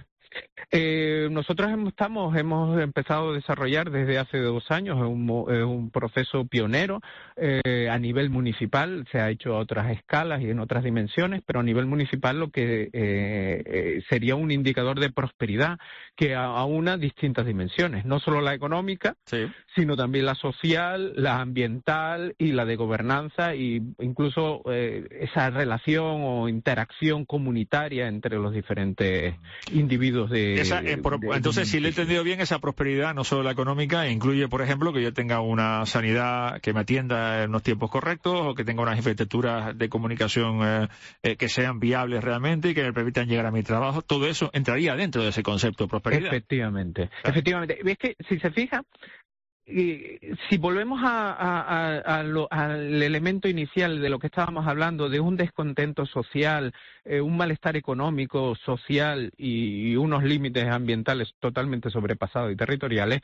Eh, nosotros hemos, estamos, hemos empezado a desarrollar desde hace dos años un, un proceso pionero eh, a nivel municipal, se ha hecho a otras escalas y en otras dimensiones, pero a nivel municipal lo que eh, eh, sería un indicador de prosperidad que aúna distintas dimensiones, no solo la económica, sí. sino también la social, la ambiental y la de gobernanza e incluso eh, esa relación o interacción comunitaria entre los diferentes individuos. De, esa, eh, por, de, entonces, de, si le he entendido bien, esa prosperidad, no solo la económica, incluye, por ejemplo, que yo tenga una sanidad que me atienda en los tiempos correctos o que tenga unas infraestructuras de comunicación eh, eh, que sean viables realmente y que me permitan llegar a mi trabajo. Todo eso entraría dentro de ese concepto de prosperidad. Efectivamente, claro. efectivamente. Es que, si se fija, eh, si volvemos a, a, a, a lo, al elemento inicial de lo que estábamos hablando, de un descontento social, eh, un malestar económico, social y, y unos límites ambientales totalmente sobrepasados y territoriales,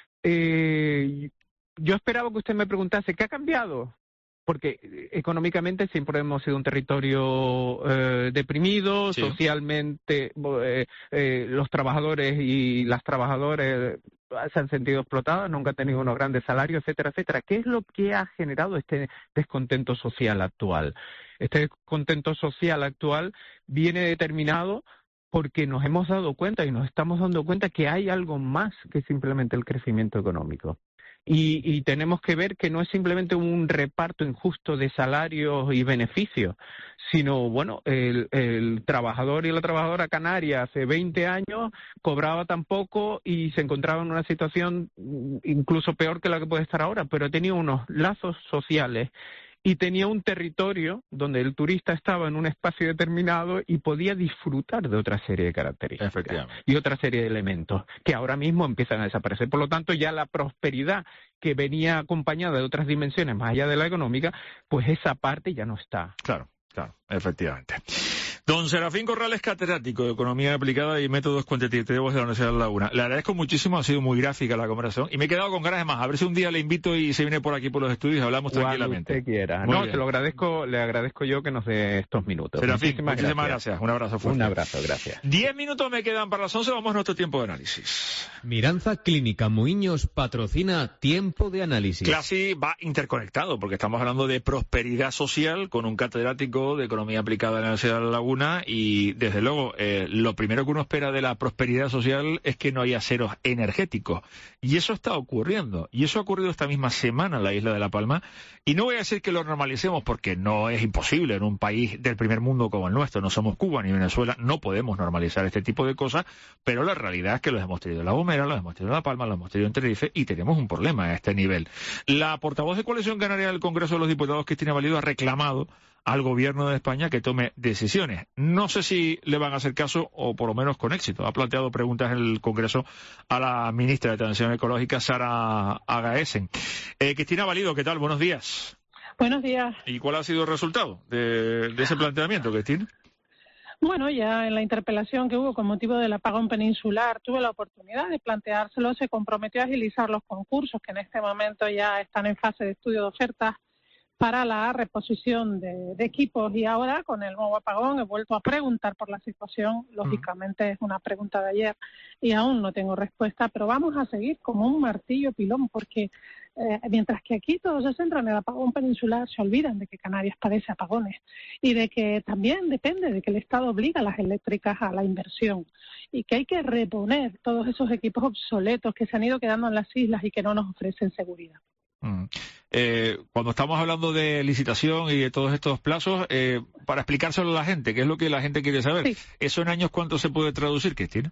eh, yo esperaba que usted me preguntase, ¿qué ha cambiado? Porque económicamente siempre hemos sido un territorio eh, deprimido, sí. socialmente eh, eh, los trabajadores y las trabajadoras se han sentido explotados, nunca han tenido unos grandes salarios, etcétera, etcétera. ¿Qué es lo que ha generado este descontento social actual? Este descontento social actual viene determinado porque nos hemos dado cuenta y nos estamos dando cuenta que hay algo más que simplemente el crecimiento económico. Y, y tenemos que ver que no es simplemente un reparto injusto de salarios y beneficios, sino, bueno, el, el trabajador y la trabajadora canaria hace veinte años cobraba tan poco y se encontraba en una situación incluso peor que la que puede estar ahora, pero tenía unos lazos sociales y tenía un territorio donde el turista estaba en un espacio determinado y podía disfrutar de otra serie de características y otra serie de elementos que ahora mismo empiezan a desaparecer. Por lo tanto, ya la prosperidad que venía acompañada de otras dimensiones más allá de la económica, pues esa parte ya no está. Claro, claro, efectivamente. Don Serafín Corrales, catedrático de Economía Aplicada y Métodos Cuantitativos de la Universidad de La Laguna. Le agradezco muchísimo, ha sido muy gráfica la conversación y me he quedado con ganas de más. A ver si un día le invito y se viene por aquí por los estudios y hablamos Cuando tranquilamente. Usted quiera. Muy no, bien. se lo agradezco, le agradezco yo que nos dé estos minutos. Serafín, muchísimas, muchísimas gracias. gracias. Un abrazo fuerte. Un abrazo, gracias. Diez minutos me quedan para las once, vamos a nuestro tiempo de análisis. Miranza Clínica Muiños patrocina Tiempo de Análisis. Clasi va interconectado porque estamos hablando de prosperidad social con un catedrático de Economía Aplicada de la Universidad de La Laguna y desde luego, eh, lo primero que uno espera de la prosperidad social es que no haya ceros energéticos. Y eso está ocurriendo. Y eso ha ocurrido esta misma semana en la isla de La Palma. Y no voy a decir que lo normalicemos porque no es imposible en un país del primer mundo como el nuestro. No somos Cuba ni Venezuela. No podemos normalizar este tipo de cosas. Pero la realidad es que los hemos tenido en La Gomera, los hemos tenido en La Palma, los hemos tenido en Tenerife y tenemos un problema a este nivel. La portavoz de Coalición Canaria del Congreso de los Diputados, Cristina Valido, ha reclamado al gobierno de España que tome decisiones. No sé si le van a hacer caso o por lo menos con éxito. Ha planteado preguntas en el Congreso a la ministra de Transición Ecológica, Sara Agaesen. Eh, Cristina Valido, ¿qué tal? Buenos días. Buenos días. ¿Y cuál ha sido el resultado de, de ese planteamiento, Cristina? Bueno, ya en la interpelación que hubo con motivo del apagón peninsular tuve la oportunidad de planteárselo. Se comprometió a agilizar los concursos que en este momento ya están en fase de estudio de ofertas para la reposición de, de equipos y ahora con el nuevo apagón he vuelto a preguntar por la situación. Lógicamente es una pregunta de ayer y aún no tengo respuesta, pero vamos a seguir como un martillo pilón porque eh, mientras que aquí todos se centran en el apagón peninsular, se olvidan de que Canarias padece apagones y de que también depende de que el Estado obliga a las eléctricas a la inversión y que hay que reponer todos esos equipos obsoletos que se han ido quedando en las islas y que no nos ofrecen seguridad. Mm. Eh, cuando estamos hablando de licitación y de todos estos plazos, eh, para explicárselo a la gente, ¿qué es lo que la gente quiere saber? Sí. ¿Eso en años cuánto se puede traducir, Cristina?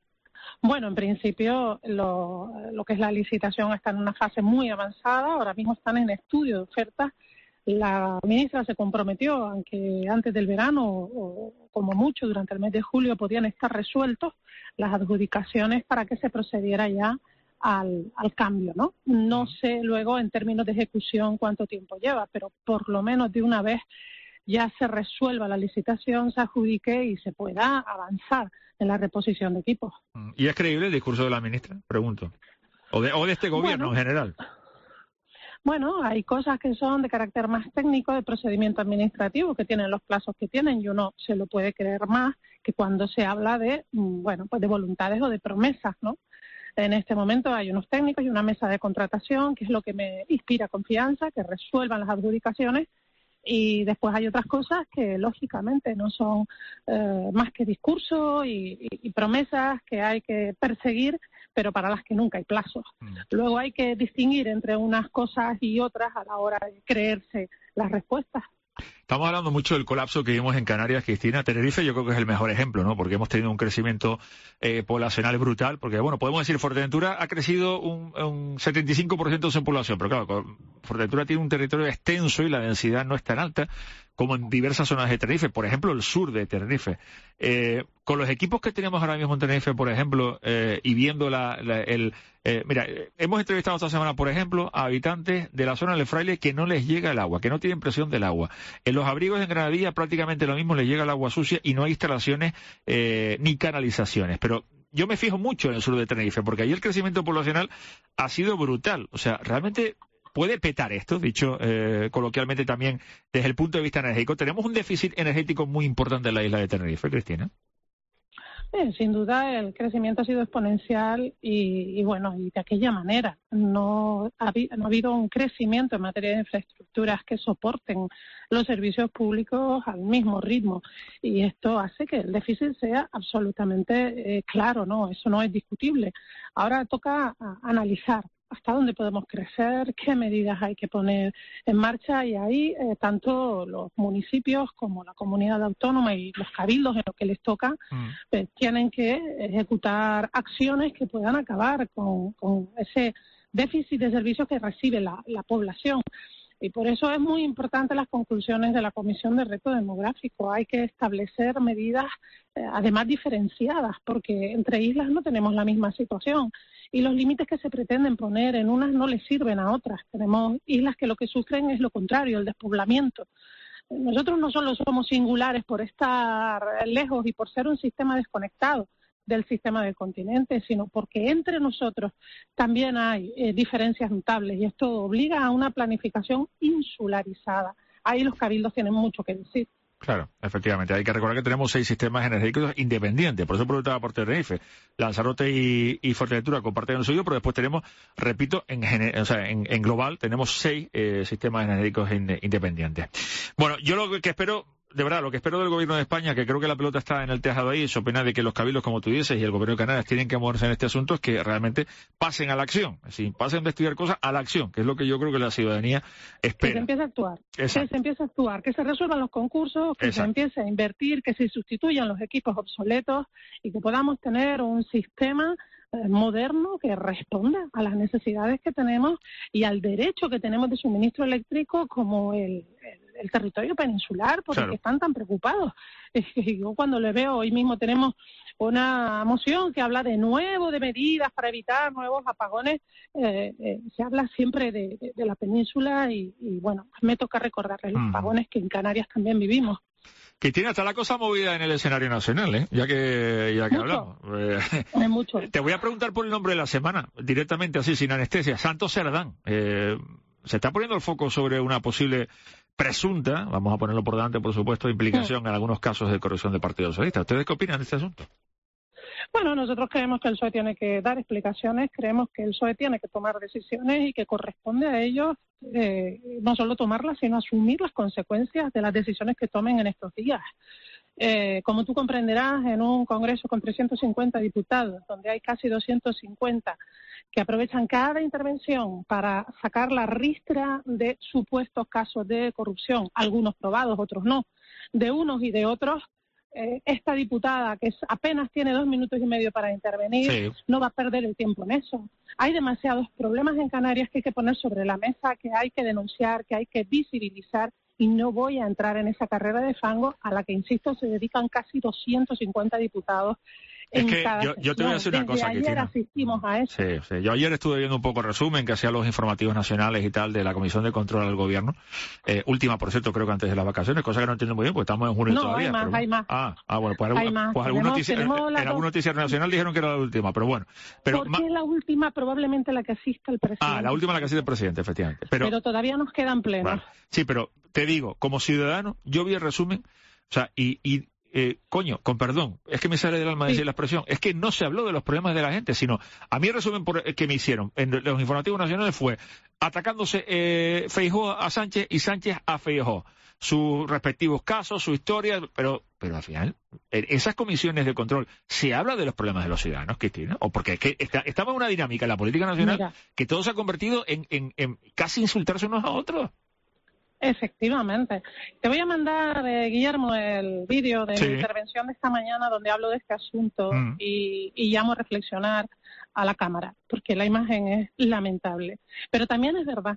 Bueno, en principio lo, lo que es la licitación está en una fase muy avanzada, ahora mismo están en estudio de ofertas. La ministra se comprometió, aunque antes del verano o como mucho durante el mes de julio podían estar resueltos las adjudicaciones para que se procediera ya Al, al cambio, ¿no? No sé luego en términos de ejecución cuánto tiempo lleva, pero por lo menos de una vez ya se resuelva la licitación, se adjudique y se pueda avanzar en la reposición de equipos. ¿Y es creíble el discurso de la ministra? Pregunto. ¿O de, o de este gobierno bueno, en general? Bueno, hay cosas que son de carácter más técnico, de procedimiento administrativo, que tienen los plazos que tienen y uno se lo puede creer más que cuando se habla de, bueno, pues de voluntades o de promesas, ¿no? En este momento hay unos técnicos y una mesa de contratación, que es lo que me inspira confianza, que resuelvan las adjudicaciones, y después hay otras cosas que lógicamente no son eh, más que discursos y, y, y promesas que hay que perseguir, pero para las que nunca hay plazos. Mm. Luego hay que distinguir entre unas cosas y otras a la hora de creerse las respuestas. Estamos hablando mucho del colapso que vimos en Canarias, Cristina. Tenerife yo creo que es el mejor ejemplo, ¿no? Porque hemos tenido un crecimiento eh, poblacional brutal. Porque, bueno, podemos decir Fuerteventura ha crecido un, un setenta y cinco por ciento de su población. Pero claro, Fuerteventura tiene un territorio extenso y la densidad no es tan alta como en diversas zonas de Tenerife, por ejemplo el sur de Tenerife. Eh, con los equipos que tenemos ahora mismo en Tenerife, por ejemplo, eh, y viendo la, la, el... Eh, mira, hemos entrevistado esta semana, por ejemplo, a habitantes de la zona del Fraile que no les llega el agua, que no tienen presión del agua. En los abrigos en Granadilla prácticamente lo mismo, les llega el agua sucia y no hay instalaciones eh, ni canalizaciones. Pero yo me fijo mucho en el sur de Tenerife, porque allí el crecimiento poblacional ha sido brutal. O sea, realmente puede petar esto, dicho eh, coloquialmente también desde el punto de vista energético. Tenemos un déficit energético muy importante en la isla de Tenerife, Cristina. Eh, sin duda el crecimiento ha sido exponencial y, y bueno, y de aquella manera. No ha, no ha habido un crecimiento en materia de infraestructuras que soporten los servicios públicos al mismo ritmo. Y esto hace que el déficit sea absolutamente eh, claro, ¿no? Eso no es discutible. Ahora toca a, analizar hasta dónde podemos crecer, qué medidas hay que poner en marcha, y ahí eh, tanto los municipios como la comunidad autónoma y los cabildos en lo que les toca mm. pues, tienen que ejecutar acciones que puedan acabar con, con ese déficit de servicios que recibe la, la población. Y por eso es muy importante las conclusiones de la Comisión de Reto Demográfico. Hay que establecer medidas, eh, además diferenciadas, porque entre islas no tenemos la misma situación. Y los límites que se pretenden poner en unas no les sirven a otras. Tenemos islas que lo que sufren es lo contrario, el despoblamiento. Nosotros no solo somos singulares por estar lejos y por ser un sistema desconectado del sistema del continente, sino porque entre nosotros también hay eh, diferencias notables, y esto obliga a una planificación insularizada. Ahí los cabildos tienen mucho que decir. Claro, efectivamente. Hay que recordar que tenemos seis sistemas energéticos independientes. Por eso preguntaba por Tenerife. Lanzarote y, y Fuerteventura comparten el suyo, pero después tenemos, repito, en, o sea, en, en global tenemos seis eh, sistemas energéticos in, independientes. Bueno, yo lo que espero... De verdad, lo que espero del gobierno de España, que creo que la pelota está en el tejado ahí, es opina de que los cabildos, como tú dices, y el gobierno de Canarias tienen que moverse en este asunto, es que realmente pasen a la acción. Es decir, pasen de estudiar cosas a la acción, que es lo que yo creo que la ciudadanía espera. Que se empiece a actuar. Exacto. Que se empiece a actuar, que se resuelvan los concursos, que Exacto. se empiece a invertir, que se sustituyan los equipos obsoletos y que podamos tener un sistema eh, moderno que responda a las necesidades que tenemos y al derecho que tenemos de suministro eléctrico como el, el el territorio peninsular, porque claro. están tan preocupados. Yo cuando le veo, hoy mismo tenemos una moción que habla de nuevo, de medidas para evitar nuevos apagones, eh, eh, se habla siempre de, de, de la península y, y bueno, me toca recordarles los mm. apagones que en Canarias también vivimos. Que tiene hasta la cosa movida en el escenario nacional, ¿eh? Ya que, ya que hablamos. Eh, es mucho. Te voy a preguntar por el nombre de la semana, directamente así, sin anestesia. Santos Cerdán. Eh, se está poniendo el foco sobre una posible presunta, vamos a ponerlo por delante, por supuesto, implicación sí. en algunos casos de corrupción del Partido Socialista. ¿Ustedes qué opinan de este asunto? Bueno, nosotros creemos que el P S O E tiene que dar explicaciones, creemos que el P S O E tiene que tomar decisiones y que corresponde a ellos eh, no solo tomarlas, sino asumir las consecuencias de las decisiones que tomen en estos días. Eh, como tú comprenderás, en un Congreso con trescientos cincuenta diputados, donde hay casi doscientos cincuenta que aprovechan cada intervención para sacar la ristra de supuestos casos de corrupción, algunos probados, otros no, de unos y de otros, eh, esta diputada, que apenas tiene dos minutos y medio para intervenir, sí. no va a perder el tiempo en eso. Hay demasiados problemas en Canarias que hay que poner sobre la mesa, que hay que denunciar, que hay que visibilizar, y no voy a entrar en esa carrera de fango a la que, insisto, se dedican casi doscientos cincuenta diputados. Es que yo, yo te voy a decir una Desde cosa, ayer Cristina. asistimos a eso. Sí, sí. Yo ayer estuve viendo un poco el resumen que hacían los informativos nacionales y tal de la Comisión de Control al Gobierno. Eh, última, por cierto, creo que antes de las vacaciones, cosa que no entiendo muy bien, porque estamos en junio no, todavía. hay más, pero... hay más. Ah, ah, bueno, pues, hay algún, más. pues algún tenemos, notici... tenemos en, en algún noticiero nacional dijeron que era la última, pero bueno. Pero Porque ma... es la última, probablemente la que asista el presidente. Ah, la última la que asiste el presidente, efectivamente. Pero, pero todavía nos quedan plenos. Vale. Sí, pero te digo, como ciudadano, yo vi el resumen, o sea, y... y Eh, coño, con perdón, es que me sale del alma sí. decir la expresión, es que no se habló de los problemas de la gente, sino a mí el resumen por, que me hicieron en los informativos nacionales fue atacándose eh, Feijóo a Sánchez y Sánchez a Feijóo, sus respectivos casos, su historia, pero pero al final, en esas comisiones de control, ¿se habla de los problemas de los ciudadanos, Cristina? O porque es que está, estamos en una dinámica en la política nacional Mira. que todo se ha convertido en, en, en casi insultarse unos a otros. Efectivamente. Te voy a mandar, eh, Guillermo, el vídeo de sí. mi intervención de esta mañana donde hablo de este asunto mm. y, y llamo a reflexionar a la Cámara, porque la imagen es lamentable. Pero también es verdad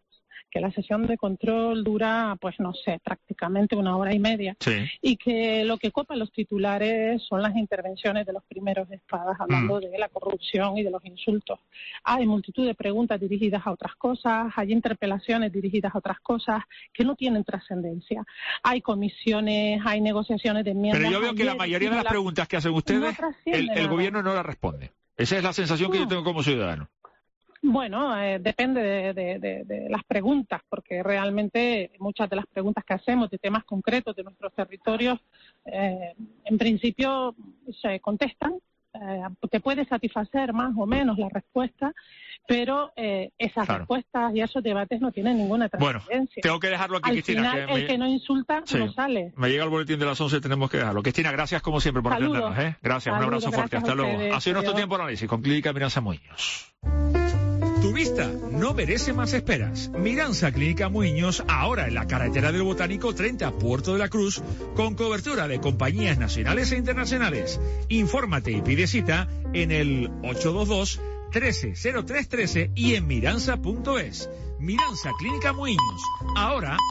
que la sesión de control dura, pues no sé, prácticamente una hora y media, sí. y que lo que copa los titulares son las intervenciones de los primeros espadas hablando mm. de la corrupción y de los insultos. Hay multitud de preguntas dirigidas a otras cosas, hay interpelaciones dirigidas a otras cosas que no tienen trascendencia. Hay comisiones, hay negociaciones de enmiendas. Pero yo veo que la mayoría de las preguntas que hacen ustedes, no el, el gobierno no las responde. Esa es la sensación que no. yo tengo como ciudadano. Bueno, eh, depende de, de, de, de las preguntas, porque realmente muchas de las preguntas que hacemos de temas concretos de nuestros territorios, eh, en principio se contestan. Eh, te puede satisfacer más o menos la respuesta, pero eh, esas claro. respuestas y esos debates no tienen ninguna trascendencia. Bueno, tengo que dejarlo aquí, Al Cristina. Final, que el me... que no insulta sí. no sale. Me llega el boletín de las once, tenemos que dejarlo. Cristina, gracias como siempre por Saludos. atendernos. ¿eh? Gracias, Saludos, un abrazo fuerte. Hasta luego. Ustedes. Ha sido nuestro tiempo de análisis con Clínica Miranza Muñoz. Tu vista no merece más esperas. Miranza Clínica Muñoz, ahora en la carretera del Botánico treinta, Puerto de la Cruz, con cobertura de compañías nacionales e internacionales. Infórmate y pide cita en el ocho dos dos, trece cero tres trece y en miranza punto es. Miranza Clínica Muñoz, ahora